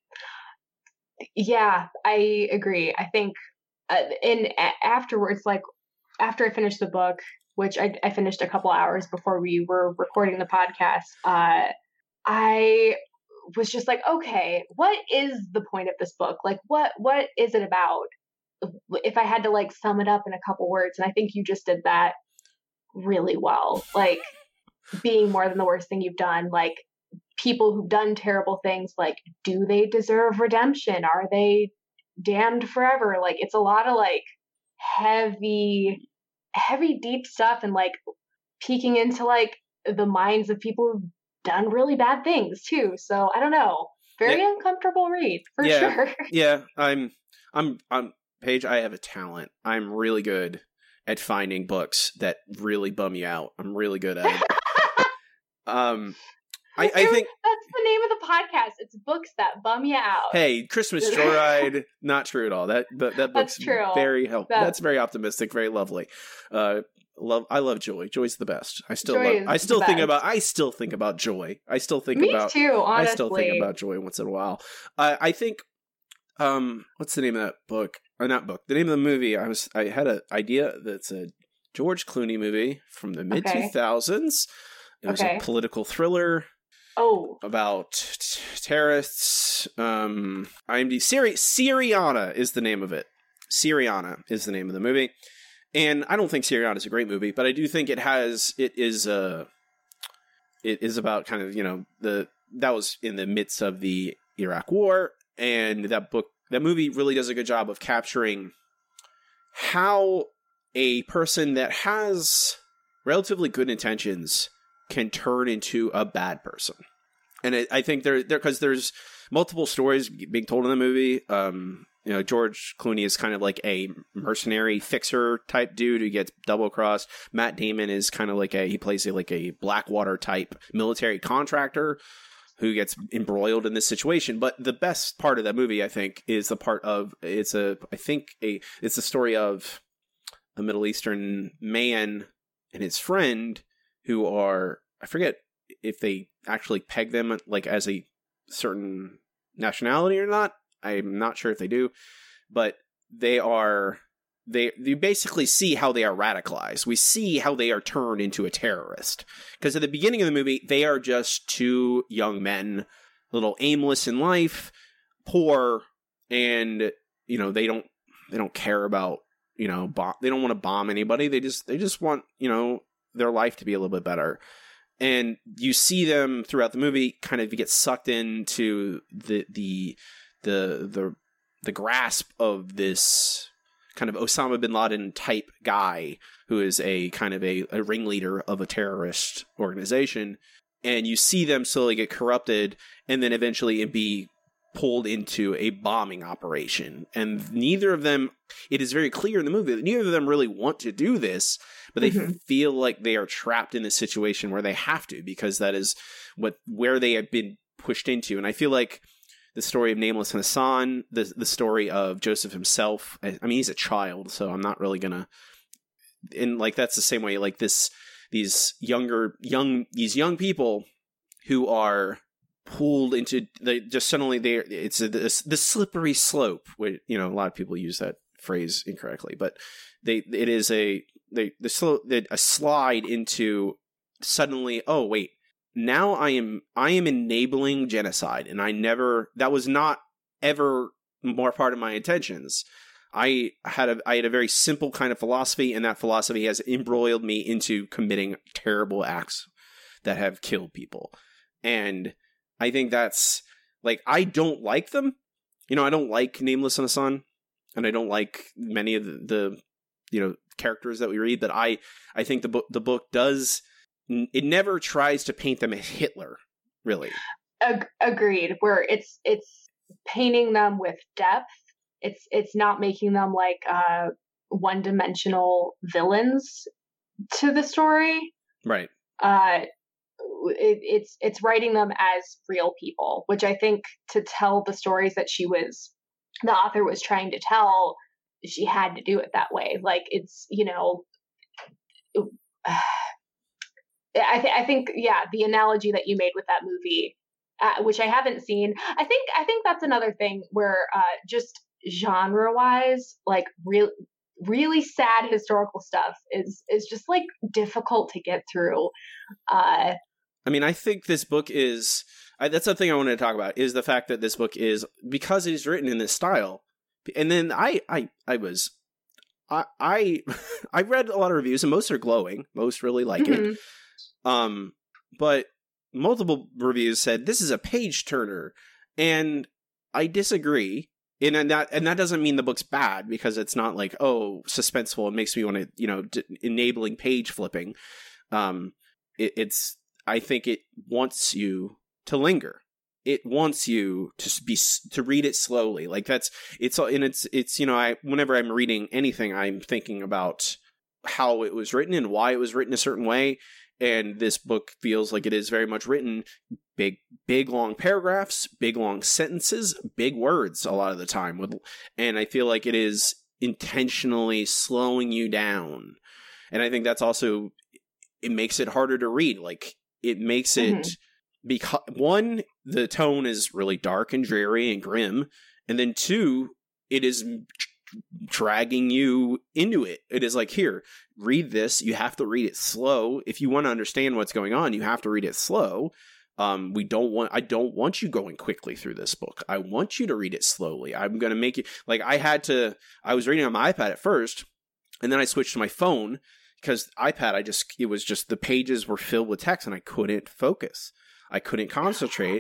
Yeah, I agree. I think, uh, and a- afterwards, like after I finished the book, which I, I finished a couple hours before we were recording the podcast, uh, I was just like, okay, what is the point of this book? Like, what what is it about? If I had to like sum it up in a couple words, and I think you just did that really well. Like, being more than the worst thing you've done, like, people who've done terrible things, like, do they deserve redemption? Are they damned forever? Like, it's a lot of like heavy, heavy, deep stuff, and like peeking into like the minds of people who've done really bad things too. So I don't know. Very yeah. uncomfortable read for yeah. sure. Yeah, I'm, I'm, I'm, Paige, I have a talent. I'm really good at finding books that really bum you out. I'm really good at it. um, I, I think that's the name of the podcast. It's books that bum you out. Hey, Christmas Joyride, not true at all. That that, that book's that's true. very helpful. That, that's very optimistic, very lovely. Uh, love. I love Joy. Joy's the best. I still Joy love. I still think best. about. I still think about Joy. I still think Me about. too. Honestly, I still think about Joy once in a while. Uh, I think. Um, what's the name of that book? Or not book. The name of the movie. I was. I had an idea that's a George Clooney movie from the mid two thousands. It was okay. a political thriller. Oh, About t- terrorists. Um, IMDb. Siri- Syriana is the name of it. Syriana is the name of the movie, and I don't think Syriana is a great movie, but I do think it has. It is uh It is about kind of, you know, the that was in the midst of the Iraq War, and that book, that movie really does a good job of capturing how a person that has relatively good intentions can turn into a bad person. And it, I think there, there, because there's multiple stories being told in the movie. Um, you know, George Clooney is kind of like a mercenary fixer type dude who gets double crossed. Matt Damon is kind of like a, he plays a, like a Blackwater type military contractor who gets embroiled in this situation. But the best part of that movie, I think, is the part of, it's a, I think a, it's the story of a Middle Eastern man and his friend who are, I forget if they actually peg them like as a certain nationality or not. I'm not sure if they do, but they are, they, you basically see how they are radicalized. We see how they are turned into a terrorist. Because at the beginning of the movie, they are just two young men, a little aimless in life, poor, and, you know, they don't, they don't care about, you know, bomb, they don't want to bomb anybody. They just, they just want, you know, their life to be a little bit better. And you see them throughout the movie kind of get sucked into the, the, the, the, the grasp of this kind of Osama bin Laden type guy who is a kind of a, a ringleader of a terrorist organization. And you see them slowly get corrupted and then eventually be pulled into a bombing operation. And neither of them, it is very clear in the movie that neither of them really want to do this, but they mm-hmm. feel like they are trapped in a situation where they have to, because that is what, where they have been pushed into. And I feel like the story of Nameless and Hassan, the the story of Joseph himself, I, I mean, he's a child, so I'm not really gonna, and like, that's the same way, like this, these younger, young, these young people who are pulled into, they just suddenly they it's a, this, the slippery slope, where, you know, a lot of people use that phrase incorrectly, but they, it is a, they, the slow, a slide into suddenly, oh wait, now I am, I am enabling genocide, and I never, that was not ever more part of my intentions. I had a, I had a very simple kind of philosophy, and that philosophy has embroiled me into committing terrible acts that have killed people. And I think that's, like, I don't like them. You know, I don't like Nameless and Hassan, and I don't like many of the, the, you know, characters that we read, but I, I think the book, the book does it never tries to paint them as Hitler, really. Ag- agreed. Where it's it's painting them with depth. It's it's not making them like uh, one-dimensional villains to the story. Right. Uh, it, it's it's writing them as real people, which I think to tell the stories that she was, the author was trying to tell, she had to do it that way. Like it's, you know, it, uh, I, th- I think, yeah, the analogy that you made with that movie, uh, which I haven't seen, I think I think that's another thing where uh, just genre-wise, like real. really sad historical stuff is is just like difficult to get through. Uh, I mean, I think this book is, I, that's something I wanted to talk about, is the fact that this book is, because it is written in this style. And then I, I, I was, I, I, I read a lot of reviews and most are glowing. Most really like mm-hmm. it. Um, but multiple reviews said this is a page turner, and I disagree. And, and that and that doesn't mean the book's bad, because it's not like, oh, suspenseful. It makes me want to, you know, d- enabling page flipping. Um, it, it's, I think it wants you to linger. It wants you to be to read it slowly. Like that's it's and it's it's you know, I whenever I'm reading anything, I'm thinking about how it was written and why it was written a certain way. And this book feels like it is very much written big, big long paragraphs, big long sentences, big words a lot of the time. With, and I feel like it is intentionally slowing you down. And I think that's also, it makes it harder to read. Like it makes it, mm-hmm. because one, the tone is really dark and dreary and grim. And then two, it is dragging you into it. It is like, here, read this. You have to read it slow. If you want to understand what's going on, you have to read it slow. Um, we don't want, I don't want you going quickly through this book. I want you to read it slowly. I'm going to make you, like I had to, I was reading on my iPad at first, and then I switched to my phone because iPad, I just, it was just, the pages were filled with text and I couldn't focus. I couldn't concentrate.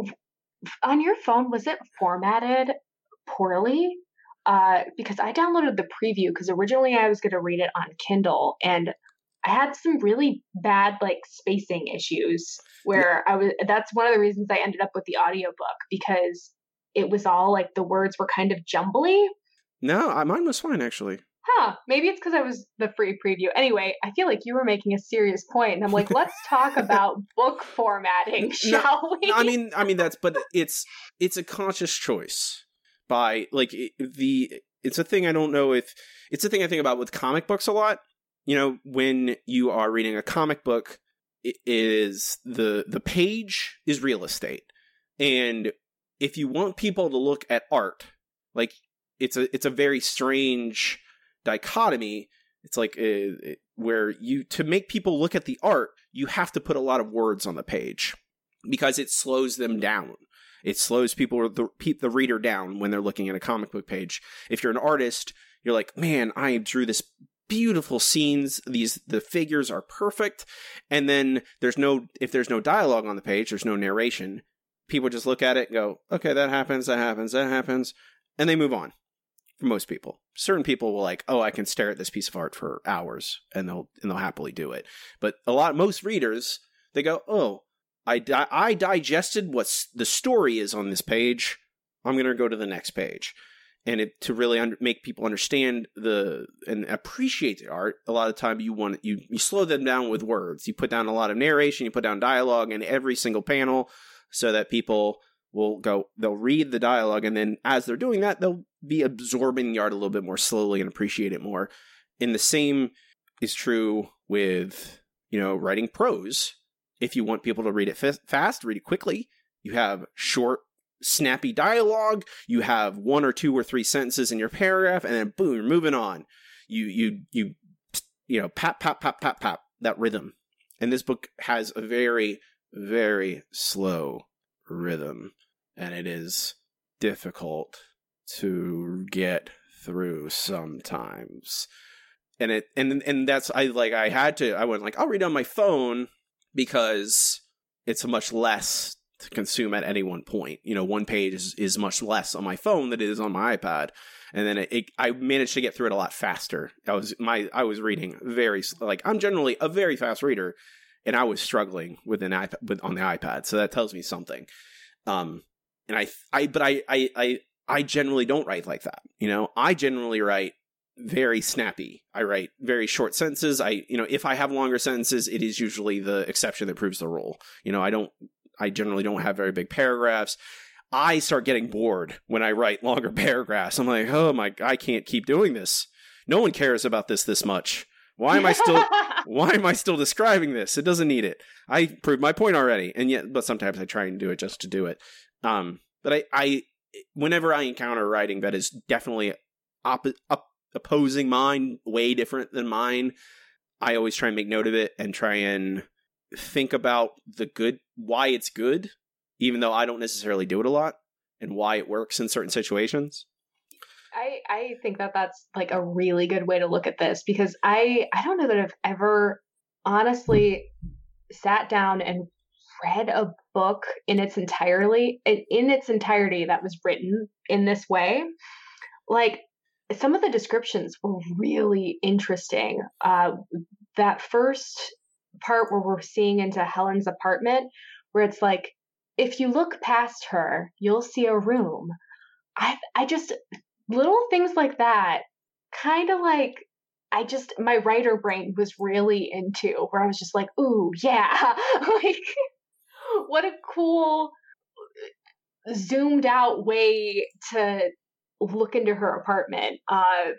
On your phone, was it formatted poorly? Uh, because I downloaded the preview because originally I was going to read it on Kindle, and I had some really bad like spacing issues where I was, that's one of the reasons I ended up with the audiobook, because it was all like the words were kind of jumbly. No, mine was fine actually. Huh, maybe it's because I was the free preview. Anyway, I feel like you were making a serious point, and I'm like, let's talk about book formatting, shall no, we? No, I mean, I mean that's, but it's it's a conscious choice. By like it, the it's a thing I don't know if it's a thing I think about with comic books a lot. You know, when you are reading a comic book, it is the the page is real estate, and if you want people to look at art, like it's a it's a very strange dichotomy. It's like uh, where you to make people look at the art, you have to put a lot of words on the page because it slows them down. It slows people, the, the reader down when they're looking at a comic book page. If you're an artist, you're like, man, I drew this beautiful scenes. These, the figures are perfect. And then there's no, if there's no dialogue on the page, there's no narration. People just look at it and go, okay, that happens, that happens, that happens. And they move on. For most people. Certain people will like, oh, I can stare at this piece of art for hours, and they'll, and they'll happily do it. But a lot, most readers, they go, oh, I, di- I digested what the story is on this page. I'm going to go to the next page. And it, to really under- make people understand the and appreciate the art, a lot of the time you want you you slow them down with words. You put down a lot of narration, you put down dialogue in every single panel, so that people will go, they'll read the dialogue, and then as they're doing that, they'll be absorbing the art a little bit more slowly and appreciate it more. And the same is true with, you know, writing prose. If you want people to read it f- fast, read it quickly, you have short, snappy dialogue, you have one or two or three sentences in your paragraph, and then boom, you're moving on. You, you, you, you know, pap, pap, pap, pap, pap, that rhythm. And this book has a very, very slow rhythm, and it is difficult to get through sometimes. And it, and, and that's, I like, I had to, I went like, I'll read on my phone, because it's much less to consume at any one point. You know, one page is, is much less on my phone than it is on my iPad. And then it, it, I managed to get through it a lot faster. I was my I was reading very, like, I'm generally a very fast reader. and I was struggling with an iPad with on the iPad, so that tells me something. Um, and I, I, but I, I, I, I generally don't write like that. You know, I generally write very snappy. I write very short sentences. I, you know, if I have longer sentences, it is usually the exception that proves the rule. You know, I don't, I generally don't have very big paragraphs. I start getting bored when I write longer paragraphs. I'm like, oh my, I can't keep doing this. No one cares about this this much. Why am I still, why am I still describing this? It doesn't need it. I proved my point already. And yet, but sometimes I try and do it just to do it. Um, but I, I, whenever I encounter writing that is definitely op- op- opposing mine, way different than mine, I always try and make note of it and try and think about the good, why it's good, even though I don't necessarily do it a lot, and why it works in certain situations. I, I think that that's like a really good way to look at this, because I, I don't know that I've ever honestly sat down and read a book in its entirely in, in its entirety that was written in this way. Like, some of the descriptions were really interesting. Uh, that first part where we're seeing into Helen's apartment, where it's like, if you look past her, you'll see a room. I I just, little things like that, kind of like, I just, my writer brain was really into, where I was just like, ooh, yeah. Like, what a cool, zoomed out way to look into her apartment. Uh,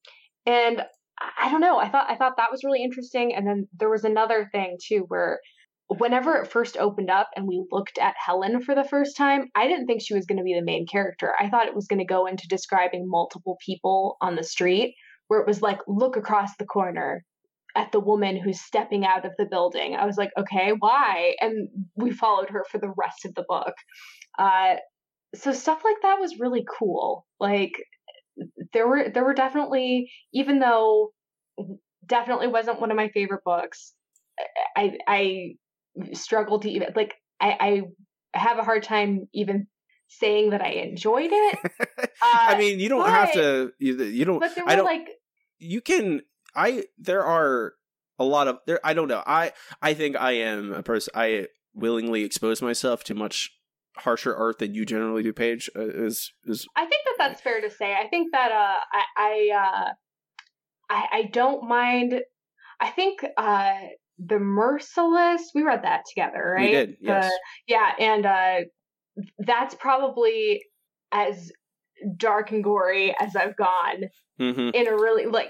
and I don't know, I thought, I thought that was really interesting. And then there was another thing too, where whenever it first opened up and we looked at Helen for the first time, I didn't think she was going to be the main character. I thought it was going to go into describing multiple people on the street, where it was like, look across the corner at the woman who's stepping out of the building. I was like, okay, why? And we followed her for the rest of the book. Uh, so stuff like that was really cool. Like, there were, there were definitely, even though definitely wasn't one of my favorite books, I, I, struggle to even, like, I, I have a hard time even saying that I enjoyed it. Uh, I mean, you don't but, have to, you, you don't, but there were I don't, like, you can, I, there are a lot of, there, I don't know. I, I think I am a person, I willingly expose myself to much harsher art than you generally do, Paige, uh, is, is. I think that that's fair to say. I think that, uh, I, I, uh, I, I don't mind, I think, uh, The Merciless, we read that together, right? We did, yes. The, yeah, and uh, that's probably as dark and gory as I've gone mm-hmm. in a really, like,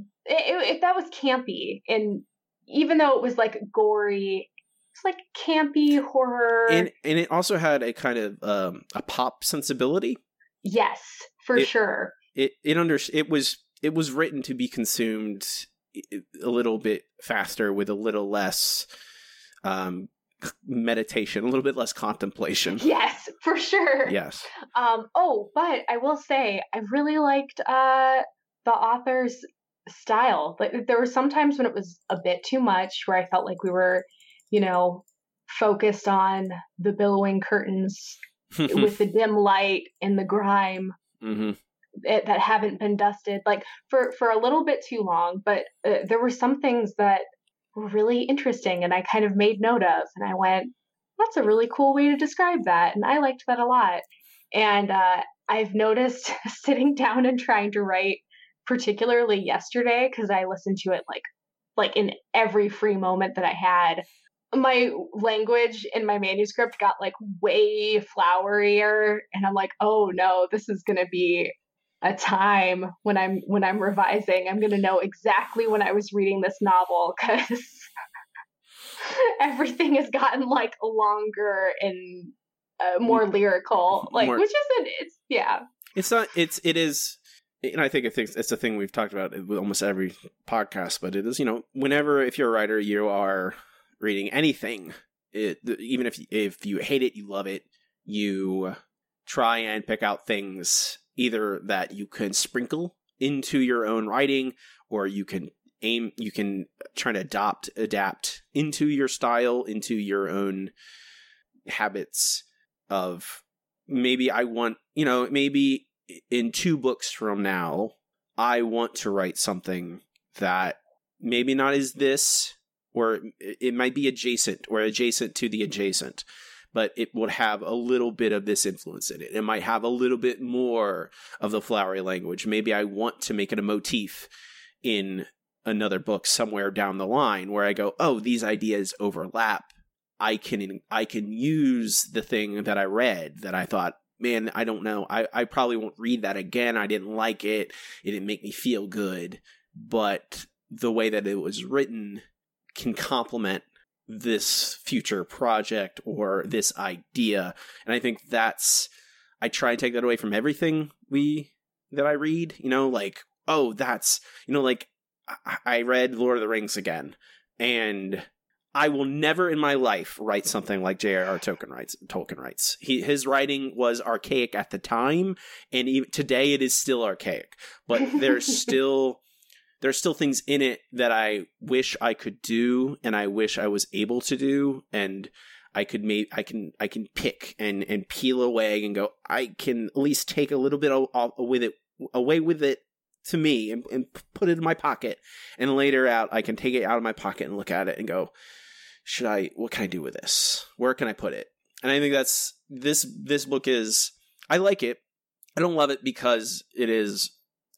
if that was campy, and even though it was, like, gory, it's like campy horror. And, and it also had a kind of um, a pop sensibility. Yes, for it, sure. It it under it was it was written to be consumed a little bit faster, with a little less um, meditation, a little bit less contemplation. Yes, for sure. Yes. Um, oh, but I will say, I really liked uh, the author's style. Like, there were some times when it was a bit too much, where I felt like we were, you know, focused on the billowing curtains with the dim light and the grime. Mm-hmm. It, that haven't been dusted, like, for for a little bit too long, but uh, there were some things that were really interesting, and I kind of made note of, and I went, that's a really cool way to describe that, and I liked that a lot. And uh, I've noticed sitting down and trying to write, particularly yesterday, because I listened to it like like in every free moment that I had, my language in my manuscript got like way flowerier, and I'm like, oh no, this is gonna be a time when I'm when I'm revising, I'm gonna know exactly when I was reading this novel, because everything has gotten like longer and uh, more lyrical, like more, which isn't it's yeah it's not it's it is and I think it thinks it's a thing we've talked about with almost every podcast, but it is, you know, whenever, if you're a writer, you are reading anything, it, even if if you hate it, you love it, you try and pick out things either that you can sprinkle into your own writing, or you can aim, you can try to adopt, adapt into your style, into your own habits of, maybe I want, you know, maybe in two books from now, I want to write something that maybe not is this, or it might be adjacent or adjacent to the adjacent, but it would have a little bit of this influence in it. It might have a little bit more of the flowery language. Maybe I want to make it a motif in another book somewhere down the line where I go, oh, these ideas overlap. I can I can use the thing that I read that I thought, man, I don't know. I, I probably won't read that again. I didn't like it. It didn't make me feel good. But the way that it was written can complement this future project or this idea. And I think that's, I try and take that away from everything we, that I read, you know, like, oh, that's, you know, like I, I read Lord of the Rings again, and I will never in my life write something like J R R. Tolkien writes. Tolkien writes. He, his writing was archaic at the time, and even today it is still archaic. But there's still there's still things in it that I wish I could do, and I wish I was able to do, and I could make I can I can pick and and peel away and go. I can at least take a little bit of, of, with it away with it to me and, and put it in my pocket, and later out I can take it out of my pocket and look at it and go, should I, what can I do with this? Where can I put it? And I think that's, this, this book is, I like it. I don't love it because it is,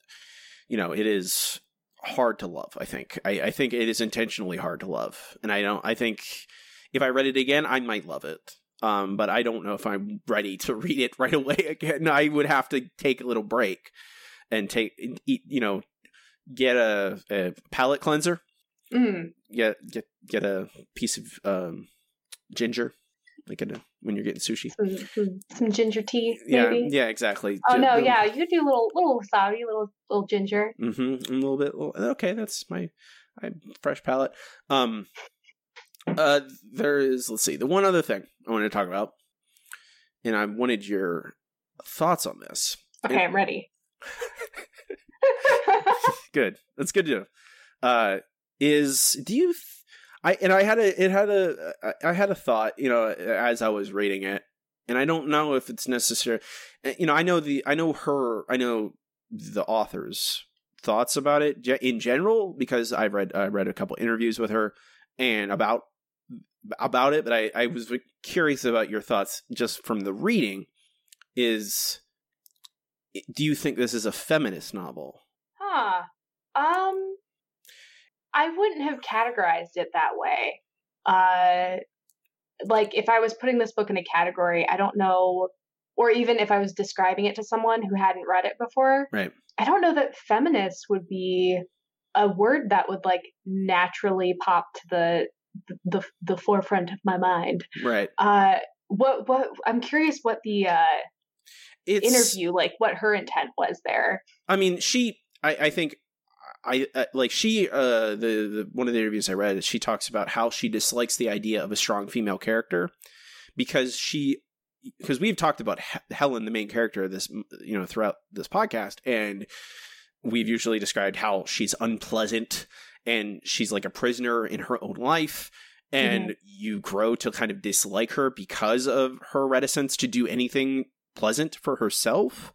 you know, it is hard to love, I think. I, I think it is intentionally hard to love. And I don't, I think if I read it again, I might love it. Um, but I don't know if I'm ready to read it right away again. I would have to take a little break and take, eat, you know, get a, a palate cleanser. Mm. Get get get a piece of um, ginger, like in a, when you're getting sushi. Some, some, some ginger tea, maybe. Yeah, yeah, exactly. Oh G- no, little, yeah, you could do a little little wasabi, little little ginger. Mm-hmm. A little bit. Little, okay, that's my, my fresh palate. Um, uh, there is. Let's see. The one other thing I wanted to talk about, and I wanted your thoughts on this. Okay, and, I'm ready. Good. That's good to know. Uh. Is do you th- I and I had a it had a I had a thought, you know, as I was reading it, and I don't know if it's necessary. You know, I know the I know her I know the author's thoughts about it in general because I've read I read a couple interviews with her and about about it, but I I was curious about your thoughts just from the reading. Is do you think this is a feminist novel? Huh. Um. I wouldn't have categorized it that way. Uh, like, if I was putting this book in a category, I don't know, or even if I was describing it to someone who hadn't read it before, right? I don't know that feminist would be a word that would, like, naturally pop to the the the forefront of my mind. Right. Uh, what what I'm curious what the uh, it's, interview, like, what her intent was there. I mean, she, I, I think. I uh, like she uh the, the one of the interviews I read, she talks about how she dislikes the idea of a strong female character because she because we've talked about Helen, the main character of this, you know, throughout this podcast, and we've usually described how she's unpleasant and she's like a prisoner in her own life, and mm-hmm. you grow to kind of dislike her because of her reticence to do anything pleasant for herself.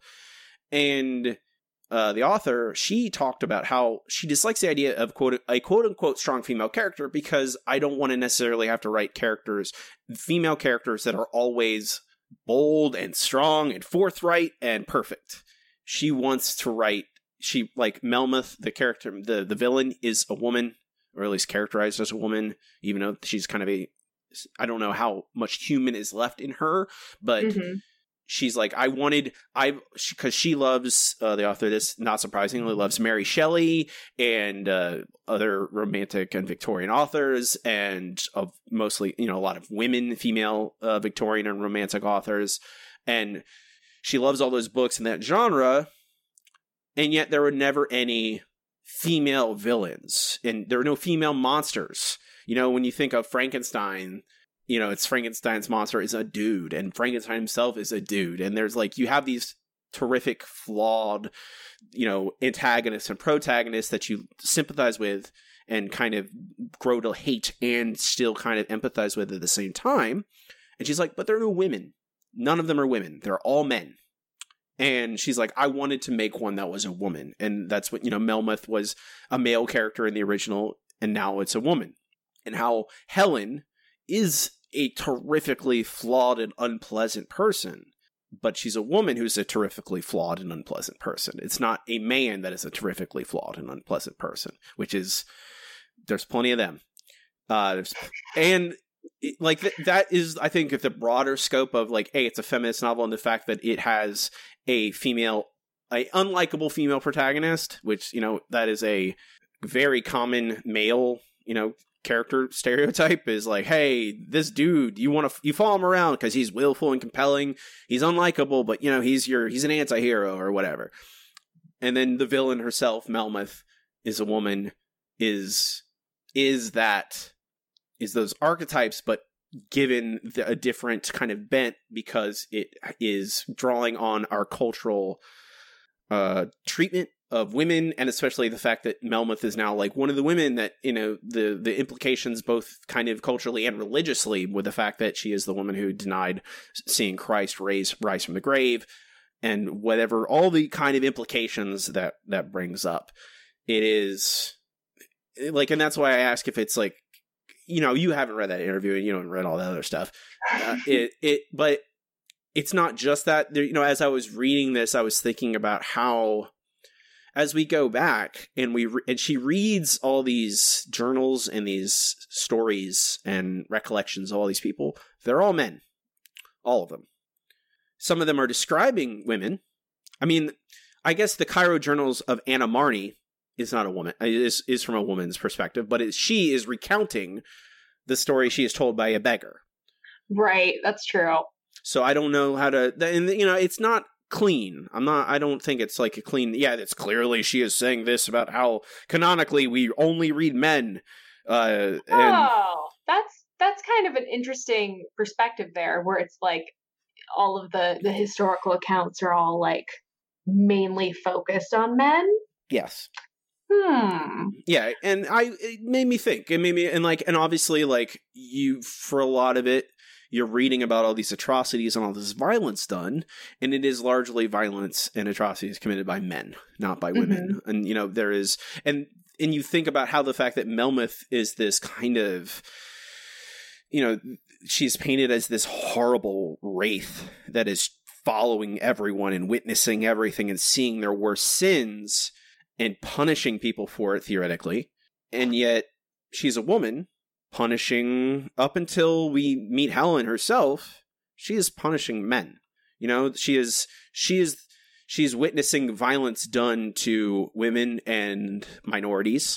And Uh, the author, she talked about how she dislikes the idea of quote a quote-unquote strong female character because I don't want to necessarily have to write characters, female characters that are always bold and strong and forthright and perfect. She wants to write, she, like Melmoth, the character, the, the villain is a woman, or at least characterized as a woman, even though she's kind of a, I don't know how much human is left in her, but... Mm-hmm. She's like, I wanted, I, because she, she loves, uh, the author of this, not surprisingly, loves Mary Shelley and uh, other romantic and Victorian authors, and of mostly, you know, a lot of women, female uh, Victorian and romantic authors. And she loves all those books in that genre, and yet there were never any female villains, and there were no female monsters. You know, when you think of Frankenstein, you know, it's Frankenstein's monster is a dude, and Frankenstein himself is a dude. And there's like, you have these terrific, flawed, you know, antagonists and protagonists that you sympathize with and kind of grow to hate and still kind of empathize with at the same time. And she's like, but there are no women. None of them are women. They're all men. And she's like, I wanted to make one that was a woman. And that's what, you know, Melmoth was a male character in the original, and now it's a woman. and how Helen is a terrifically flawed and unpleasant person, but she's a woman who's a terrifically flawed and unpleasant person. It's not a man that is a terrifically flawed and unpleasant person, which is, there's plenty of them. Uh, there's, and it, like th- that is, I think, the broader scope of like, hey, it's a feminist novel, and the fact that it has a female, a unlikable female protagonist, which, you know, that is a very common male, you know, character stereotype, is like, hey, this dude, you want to, you follow him around because he's willful and compelling. He's unlikable, but, you know, he's your, he's an anti-hero or whatever. And then the villain herself, Melmoth, is a woman, is, is that, is those archetypes, but given the, a different kind of bent because it is drawing on our cultural uh, treatment of women, and especially the fact that Melmoth is now like one of the women that, you know, the the implications both kind of culturally and religiously with the fact that she is the woman who denied seeing Christ raise rise from the grave, and whatever, all the kind of implications that that brings up. It is like, and that's why I ask if it's like, you know, you haven't read that interview and you haven't read all that other stuff. Uh, it it but it's not just that. There, you know, as I was reading this, I was thinking about how, as we go back and we re- and she reads all these journals and these stories and recollections of all these people, they're all men, all of them. Some of them are describing women. I mean, I guess the Cairo journals of Anna Marney is not a woman, is is from a woman's perspective, but it, she is recounting the story she is told by a beggar. Right, that's true. So I don't know how to, and you know, it's not clean. I'm not, I don't think it's like a clean, yeah, it's clearly she is saying this about how canonically we only read men. Uh, and, oh, that's, that's kind of an interesting perspective there, where it's like all of the, the historical accounts are all like mainly focused on men. Yes. Hmm. Yeah, and I, it made me think. It made me, and like, and obviously, like, you, for a lot of it, you're reading about all these atrocities and all this violence done, and it is largely violence and atrocities committed by men, not by women. Mm-hmm. And, you know, there is, and, and you think about how the fact that Melmoth is this kind of, you know, she's painted as this horrible wraith that is following everyone and witnessing everything and seeing their worst sins and punishing people for it, theoretically. And yet, she's a woman, punishing, up until we meet Helen herself, she is punishing men. You know, she is, she is, she's witnessing violence done to women and minorities,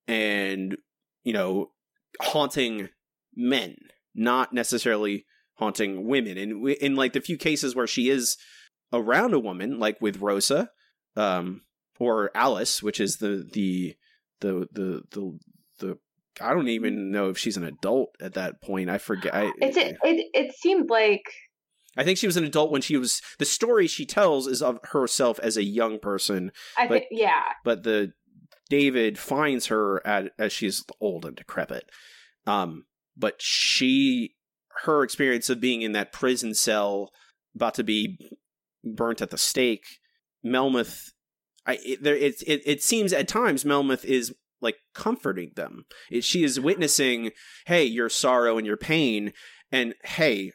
and, you know, haunting men, not necessarily haunting women. And in, like, the few cases where she is around a woman, like with Rosa, um, or Alice, which is the, the, the, the, the, the, I don't even know if she's an adult at that point. I forget. I, it's, it, it, it seemed like, I think she was an adult when she was, the story she tells is of herself as a young person. I but, think, yeah. But the, David finds her at, as she's old and decrepit. Um, but she, her experience of being in that prison cell, about to be burnt at the stake, Melmoth, I, it, there, it, it, it seems at times Melmoth is like comforting them. It, she is witnessing, hey, your sorrow and your pain, and hey,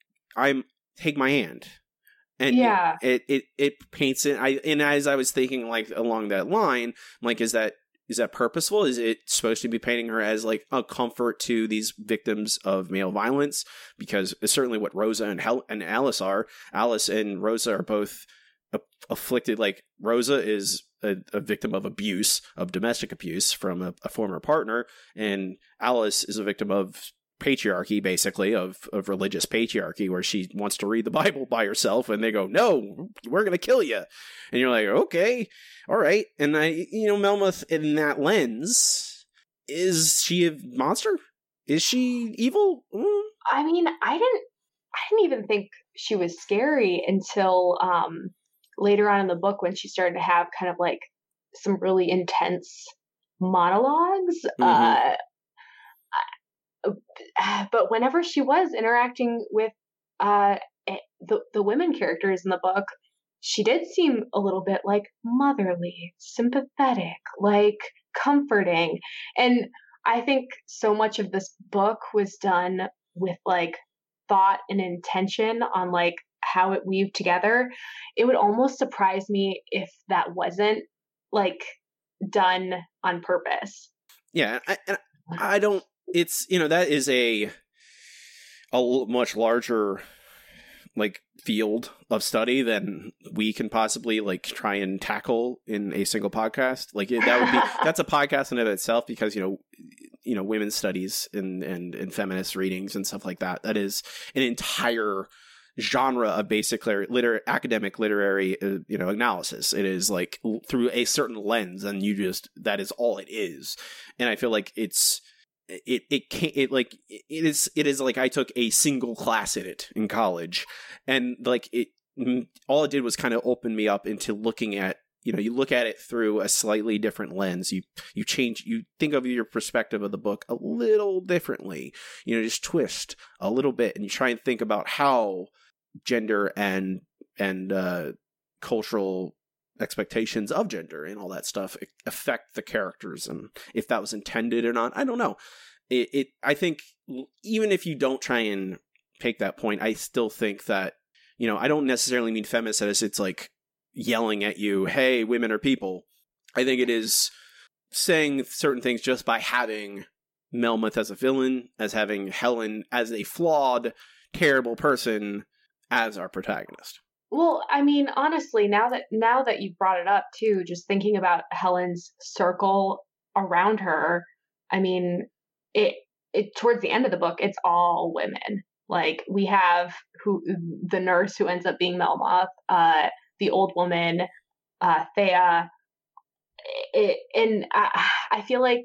I'm take my hand, and yeah, it it it paints it. I and as I was thinking like along that line, I'm like, is that is that purposeful? Is it supposed to be painting her as like a comfort to these victims of male violence? Because it's certainly what Rosa and Hel- and Alice are. Alice and Rosa are both afflicted. Like, Rosa is a, a victim of abuse, of domestic abuse from a, a former partner, and Alice is a victim of patriarchy, basically, of, of religious patriarchy, where she wants to read the Bible by herself, and they go, no, we're going to kill you. And you're like, okay, all right. And I, you know, Melmoth, in that lens, is she a monster? Is she evil? Mm. I mean, I didn't, I didn't even think she was scary until, um, later on in the book, when she started to have kind of like some really intense monologues. Mm-hmm. Uh, but whenever she was interacting with uh, the, the women characters in the book, she did seem a little bit like motherly, sympathetic, like comforting. And I think so much of this book was done with like thought and intention on like how it weaved together. It would almost surprise me if that wasn't like done on purpose. Yeah, I, and I don't. It's you know that is a a much larger like field of study than we can possibly like try and tackle in a single podcast. Like that would be that's a podcast in and of itself, because you know you know women's studies and and and feminist readings and stuff like that. That is an entire genre of basic liter- academic literary uh, you know analysis. It is like through a certain lens, and you just that is all it is. And I feel like it's it it can't it like it is it is like I took a single class in it in college, and like it all it did was kind of open me up into looking at you know you look at it through a slightly different lens. You you change you think of your perspective of the book a little differently. You know, just twist a little bit, and you try and think about how gender and and uh, cultural expectations of gender and all that stuff affect the characters, and if that was intended or not, I don't know. It, it I think even if you don't try and take that point, I still think that you know I don't necessarily mean feminist as it's like yelling at you, hey, women are people. I think it is saying certain things just by having Melmoth as a villain, as having Helen as a flawed, terrible person as our protagonist. Well, I mean, honestly, now that now that you've brought it up too, just thinking about Helen's circle around her, I mean, it it towards the end of the book, it's all women. Like we have who the nurse who ends up being Melmoth, uh, the old woman, uh, Thea, it, and I, I feel like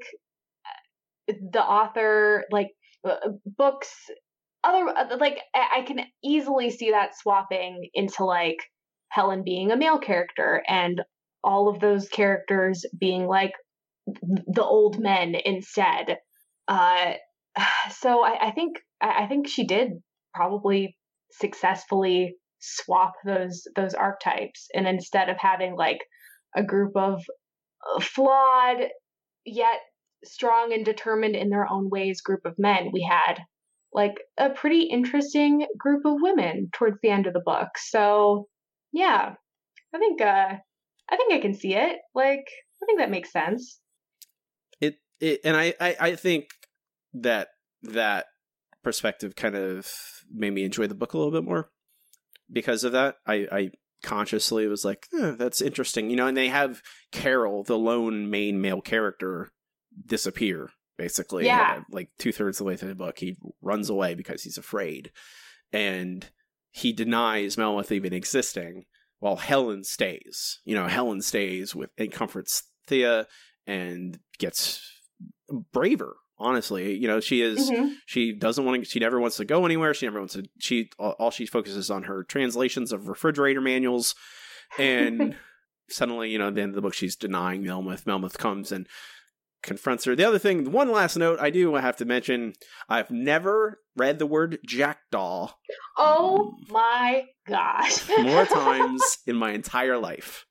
the author, like uh, books. Other like I can easily see that swapping into like Helen being a male character and all of those characters being like the old men instead. Uh, so I, I think I think she did probably successfully swap those those archetypes, and instead of having like a group of flawed yet strong and determined in their own ways group of men, we had like a pretty interesting group of women towards the end of the book. So yeah, I think, uh, I think I can see it. Like, I think that makes sense. It, it, and I, I, I think that that perspective kind of made me enjoy the book a little bit more because of that. I, I consciously was like, eh, that's interesting, you know, and they have Carol, the lone main male character, disappear. Basically, yeah. uh, like two thirds of the way through the book, he runs away because he's afraid, and he denies Melmoth even existing. While Helen stays, you know, Helen stays with and comforts Thea and gets braver. Honestly, you know, she is. Mm-hmm. She doesn't want to. She never wants to go anywhere. She never wants to. She all, all she focuses on her translations of refrigerator manuals, and suddenly, you know, at the end of the book, she's denying Melmoth. Melmoth comes and confronts her. The other thing, one last note I do have to mention, I've never read the word jackdaw. Oh my gosh. More times in my entire life.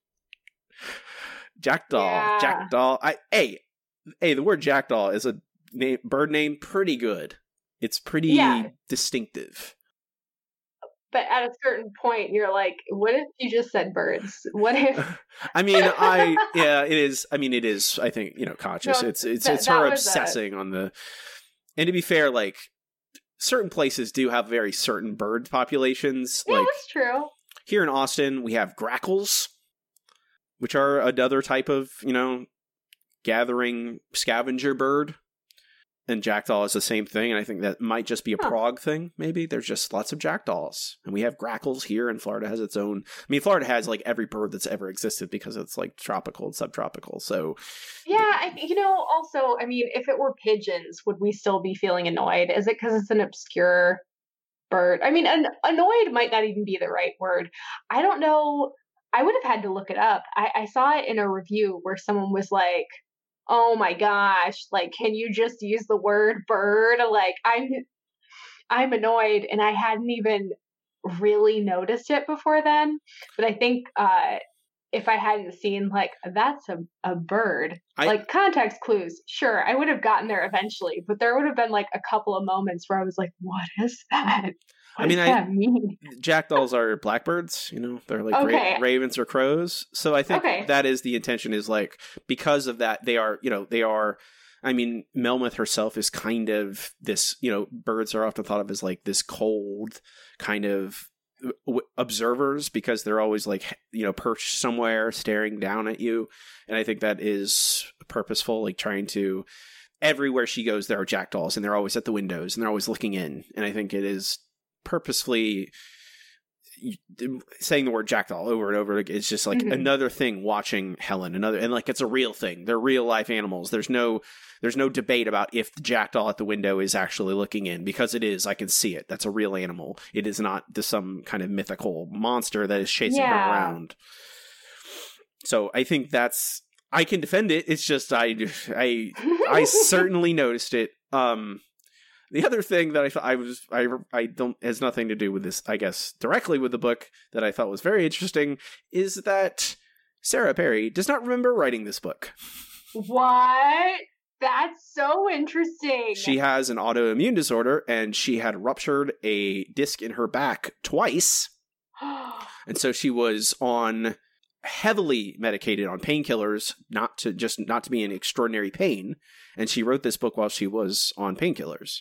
Jackdaw, yeah. jackdaw. I hey, hey, the word jackdaw is a name, bird name, pretty good. It's pretty yeah. distinctive. But at a certain point, you're like, what if you just said birds? What if? I mean, I yeah, it is. I mean, it is. I think you know, conscious. No, it's it's th- it's her obsessing a... on the. And to be fair, like certain places do have very certain bird populations. Yeah, like, that's true. Here in Austin, we have grackles, which are another type of you know gathering scavenger bird. And jackdaw is the same thing, and I think that might just be a huh. Prague thing, maybe. There's just lots of jackdaws. And we have grackles here, and Florida has its own... I mean, Florida has, like, every bird that's ever existed because it's, like, tropical and subtropical, so... Yeah, I, you know, also, I mean, if it were pigeons, would we still be feeling annoyed? Is it because it's an obscure bird? I mean, an- annoyed might not even be the right word. I don't know. I would have had to look it up. I, I saw it in a review where someone was like, oh my gosh, like, can you just use the word bird? Like, I'm, I'm annoyed, and I hadn't even really noticed it before then. But I think, uh, if I hadn't seen like that's a, a bird, I, like context clues, sure, I would have gotten there eventually, but there would have been like a couple of moments where I was like, what is that? What I mean, does that I, mean? Jackdaws are blackbirds, you know, they're like okay. ra- ravens or crows. So I think okay. that is the intention, is like, because of that, they are, you know, they are, I mean, Melmoth herself is kind of this, you know, birds are often thought of as like this cold kind of observers, because they're always like, you know, perched somewhere staring down at you. And I think that is purposeful, like trying to, everywhere she goes there are jackdaws, and they're always at the windows and they're always looking in. And I think it is purposefully saying the word jackdaw over and over. It's just like mm-hmm. another thing watching Helen, another, and like it's a real thing. They're real life animals. There's no there's no debate about if the jackdaw at the window is actually looking in, because it is. I can see it. That's a real animal. It is not just some kind of mythical monster that is chasing yeah. her around. So I think that's, I can defend it. It's just I I I certainly noticed it. Um The other thing that I thought I was, I, I don't, has nothing to do with this, I guess, directly with the book, that I thought was very interesting, is that Sarah Perry does not remember writing this book. What? That's so interesting. She has an autoimmune disorder, and she had ruptured a disc in her back twice. And so she was on, heavily medicated on painkillers, not to just, not to be in extraordinary pain. And she wrote this book while she was on painkillers.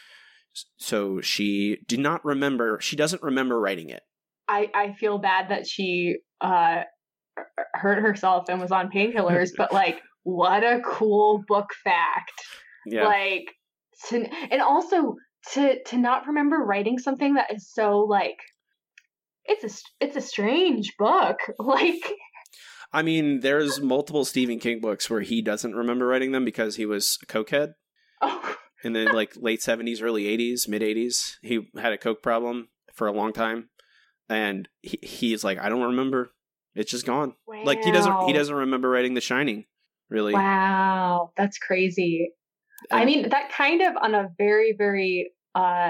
So she did not remember, she doesn't remember writing it. I, I feel bad that she uh, hurt herself and was on painkillers, but like, what a cool book fact. Yeah. Like, to, and also to to not remember writing something that is so like, it's a, it's a strange book. Like, I mean, there's multiple Stephen King books where he doesn't remember writing them because he was a cokehead. Oh. In the like late seventies, early eighties, mid eighties. He had a coke problem for a long time. And he, he's like, I don't remember. It's just gone. Wow. Like he doesn't he doesn't remember writing The Shining, really. Wow. That's crazy. And, I mean, that kind of on a very, very uh,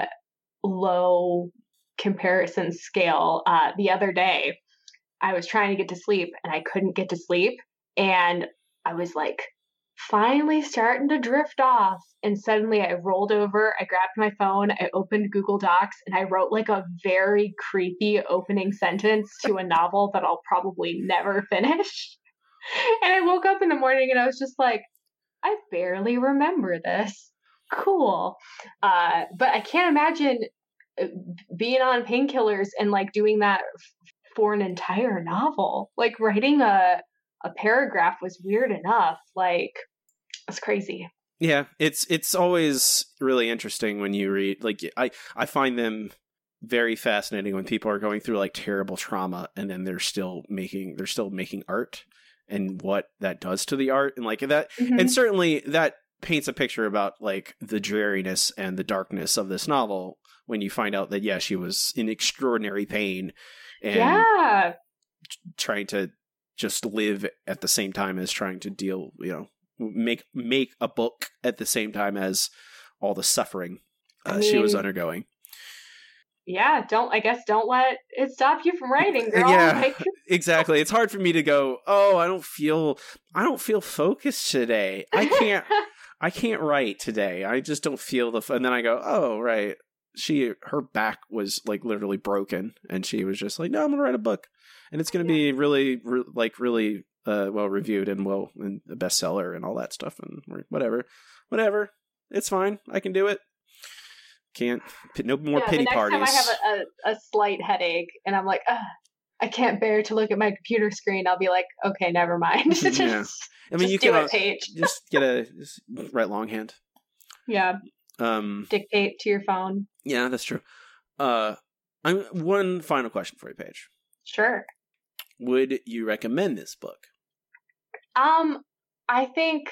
low comparison scale, uh, the other day, I was trying to get to sleep and I couldn't get to sleep. And I was like, finally starting to drift off. And suddenly I rolled over, I grabbed my phone, I opened Google Docs, and I wrote like a very creepy opening sentence to a novel that I'll probably never finish. And I woke up in the morning and I was just like, I barely remember this. Cool. Uh, but I can't imagine being on painkillers and like doing that for an entire novel. Like writing a a paragraph was weird enough. Like, it's crazy. Yeah, it's it's always really interesting when you read, like, I, I find them very fascinating when people are going through like terrible trauma and then they're still making they're still making art, and what that does to the art, and like that mm-hmm. and certainly that paints a picture about like the dreariness and the darkness of this novel when you find out that yeah, she was in extraordinary pain and yeah. trying to just live at the same time as trying to deal, you know, make make a book at the same time as all the suffering uh, I mean, she was undergoing. Yeah, don't, I guess don't let it stop you from writing, girl. Yeah, like... exactly. It's hard for me to go, oh, I don't feel, I don't feel focused today. I can't, I can't write today. I just don't feel the, f-. and then I go, oh, right. She, her back was like literally broken, and she was just like, no, I'm going to write a book. And it's going to yeah. be really, re- like, really uh, well reviewed and well, and a bestseller and all that stuff and whatever, whatever. It's fine. I can do it. Can't. No more yeah, pity the next parties. Time I have a, a, a slight headache and I'm like, ugh, I can't bear to look at my computer screen. I'll be like, okay, never mind. just, yeah. I mean, just you do can it, Paige. just get a just write longhand. Yeah. Um. Dictate to your phone. Yeah, that's true. Uh, I'm one final question for you, Paige. Sure. Would you recommend this book? Um, I think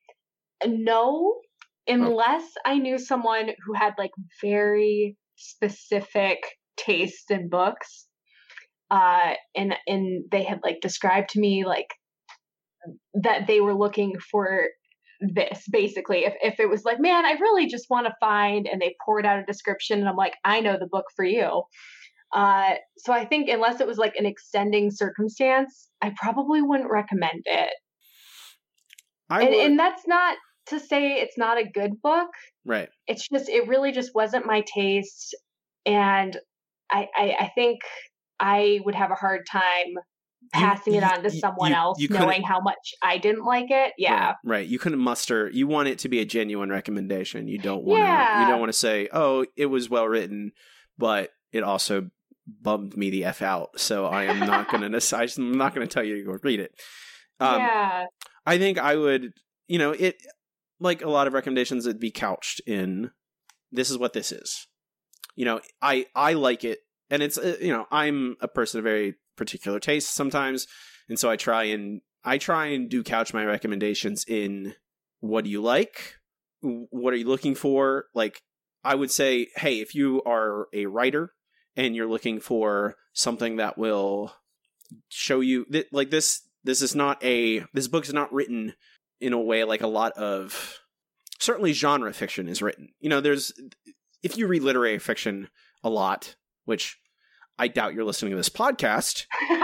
no, unless oh. I knew someone who had like very specific tastes in books. Uh, and and they had like described to me like that they were looking for this basically. If if it was like, man, I really just want to find, and they poured out a description, and I'm like, I know the book for you. Uh, so I think unless it was like an extending circumstance, I probably wouldn't recommend it. I and, would, and that's not to say it's not a good book. right. It's just, it really just wasn't my taste. And I, I, I think I would have a hard time passing you, it on to you, someone you, else, you knowing how much I didn't like it. Yeah. Right, right. You couldn't muster, you want it to be a genuine recommendation. You don't want to, yeah. you don't want to say, oh, it was well written, but it also bummed me the F out. So I am not going to, I'm not going to tell you to go read it. Um, yeah. I think I would, you know, it, like a lot of recommendations, it'd be couched in, this is what this is. You know, I, I like it. And it's, uh, you know, I'm a person of very particular taste sometimes. And so I try and, I try and do couch my recommendations in, what do you like? What are you looking for? Like, I would say, hey, if you are a writer and you're looking for something that will show you that, like this, this is not a, this book is not written in a way like a lot of, certainly genre fiction is written. You know, there's, if you read literary fiction a lot, which I doubt you're listening to this podcast,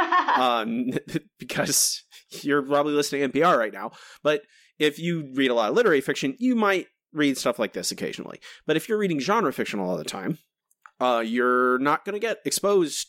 um, because you're probably listening to N P R right now. But if you read a lot of literary fiction, you might read stuff like this occasionally. But if you're reading genre fiction all the time, uh, you're not going to get exposed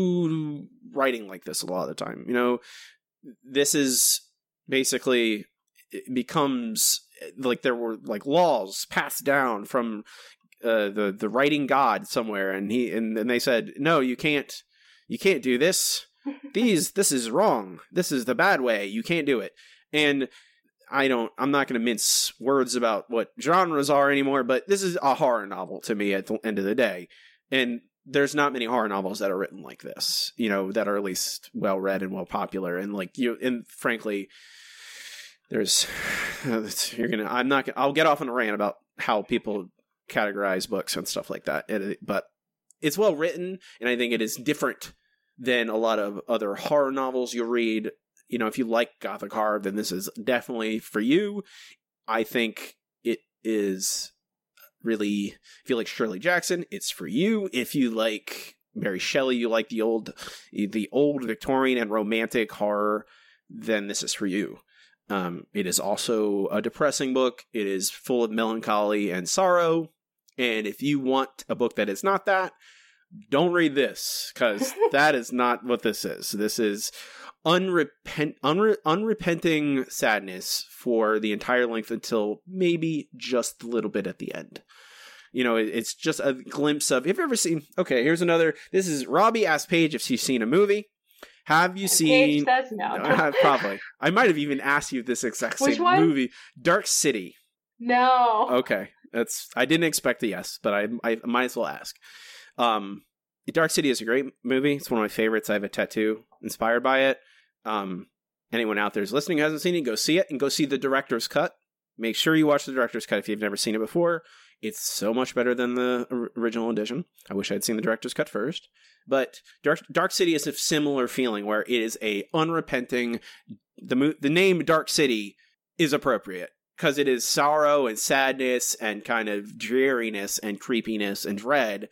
to writing like this a lot of the time. You know, this is basically, it becomes like there were like laws passed down from uh, the the writing god somewhere, and he and, and they said, no, you can't, you can't do this. These this is wrong. This is the bad way. You can't do it. And I don't, I'm not going to mince words about what genres are anymore, but this is a horror novel to me at the end of the day. And there's not many horror novels that are written like this, you know, that are at least well read and well popular. And like you, and frankly, there's, you're going to, I'm not, I'll get off on a rant about how people categorize books and stuff like that. It, but it's well written, and I think it is different than a lot of other horror novels you'll read. You know, if you like Gothic horror, then this is definitely for you. I think it is really, if you like Shirley Jackson, it's for you. If you like Mary Shelley, you like the old, the old Victorian and romantic horror, then this is for you. Um, it is also a depressing book. It is full of melancholy and sorrow. And if you want a book that is not that, don't read this, because that is not what this is. This is unrepent, unre, unrepenting sadness for the entire length until maybe just a little bit at the end. You know, it, it's just a glimpse of, have you ever seen, okay, here's another, this is Robbie asked Paige if she's seen a movie. Have you and seen, Paige says no. uh, probably, I might have even asked you this exact Which same one? movie, Dark City. No. Okay, that's, I didn't expect a yes, but I, I might as well ask. Um, Dark City is a great movie. It's one of my favorites. I have a tattoo inspired by it. Um, anyone out there who's listening who hasn't seen it, go see it, and go see the director's cut. Make sure you watch the director's cut if you've never seen it before. It's so much better than the original edition. I wish I'd seen the director's cut first. But Dark, Dark City is a similar feeling where it is a unrepenting, the mo- the name Dark City is appropriate because it is sorrow and sadness and kind of dreariness and creepiness and dread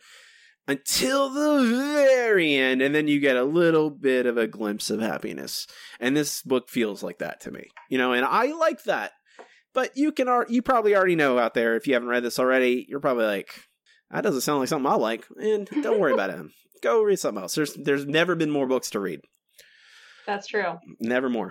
until the very end, and then you get a little bit of a glimpse of happiness. And this book feels like that to me, you know, and I like that. But you can, you probably already know out there, if you haven't read this already, you're probably like, that doesn't sound like something I like, and don't worry about it. Go read something else. There's there's never been more books to read. That's true. Never more.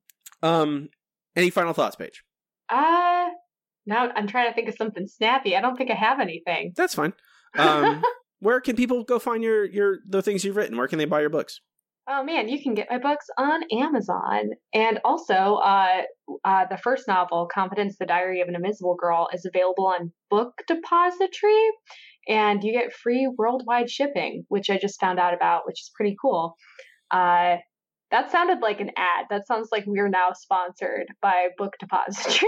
Um, any final thoughts, Paige? Uh, now I'm trying to think of something snappy. I don't think I have anything. That's fine. Um, where can people go find your, your the things you've written? Where can they buy your books? Oh man, you can get my books on Amazon. And also, uh, uh, the first novel, Confidence, the Diary of an Invisible Girl, is available on Book Depository. And you get free worldwide shipping, which I just found out about, which is pretty cool. Uh, that sounded like an ad. That sounds like we're now sponsored by Book Depository.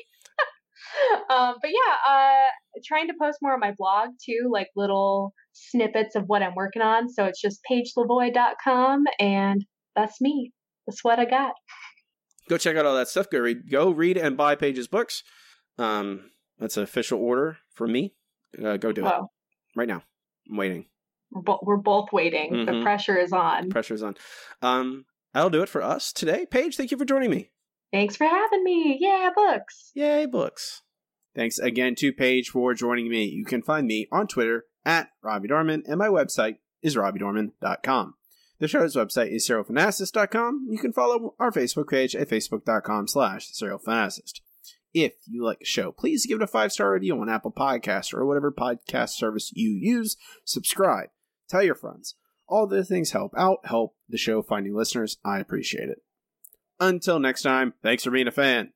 um, but yeah, uh, trying to post more on my blog too, like little snippets of what I'm working on. So it's just paige lavoie dot com, and that's me. That's what I got. Go check out all that stuff. Go read, go read and buy Paige's books. Um, that's an official order from me. Uh, go do Whoa. it right now. I'm waiting. We're, bo- we're both waiting. Mm-hmm. The pressure is on. Pressure's on. Um, that'll do it for us today. Paige, thank you for joining me. Thanks for having me. Yeah, books. Yay, books. Thanks again to Paige for joining me. You can find me on Twitter at Robbie Dorman, and my website is robbie dorman dot com. The show's website is serial fanacist dot com. You can follow our Facebook page at facebook dot com slash serial fanacist. If you like the show, please give it a five-star review on Apple Podcasts or whatever podcast service you use. Subscribe. Tell your friends. All the things help out, help the show find new listeners. I appreciate it. Until next time, thanks for being a fan.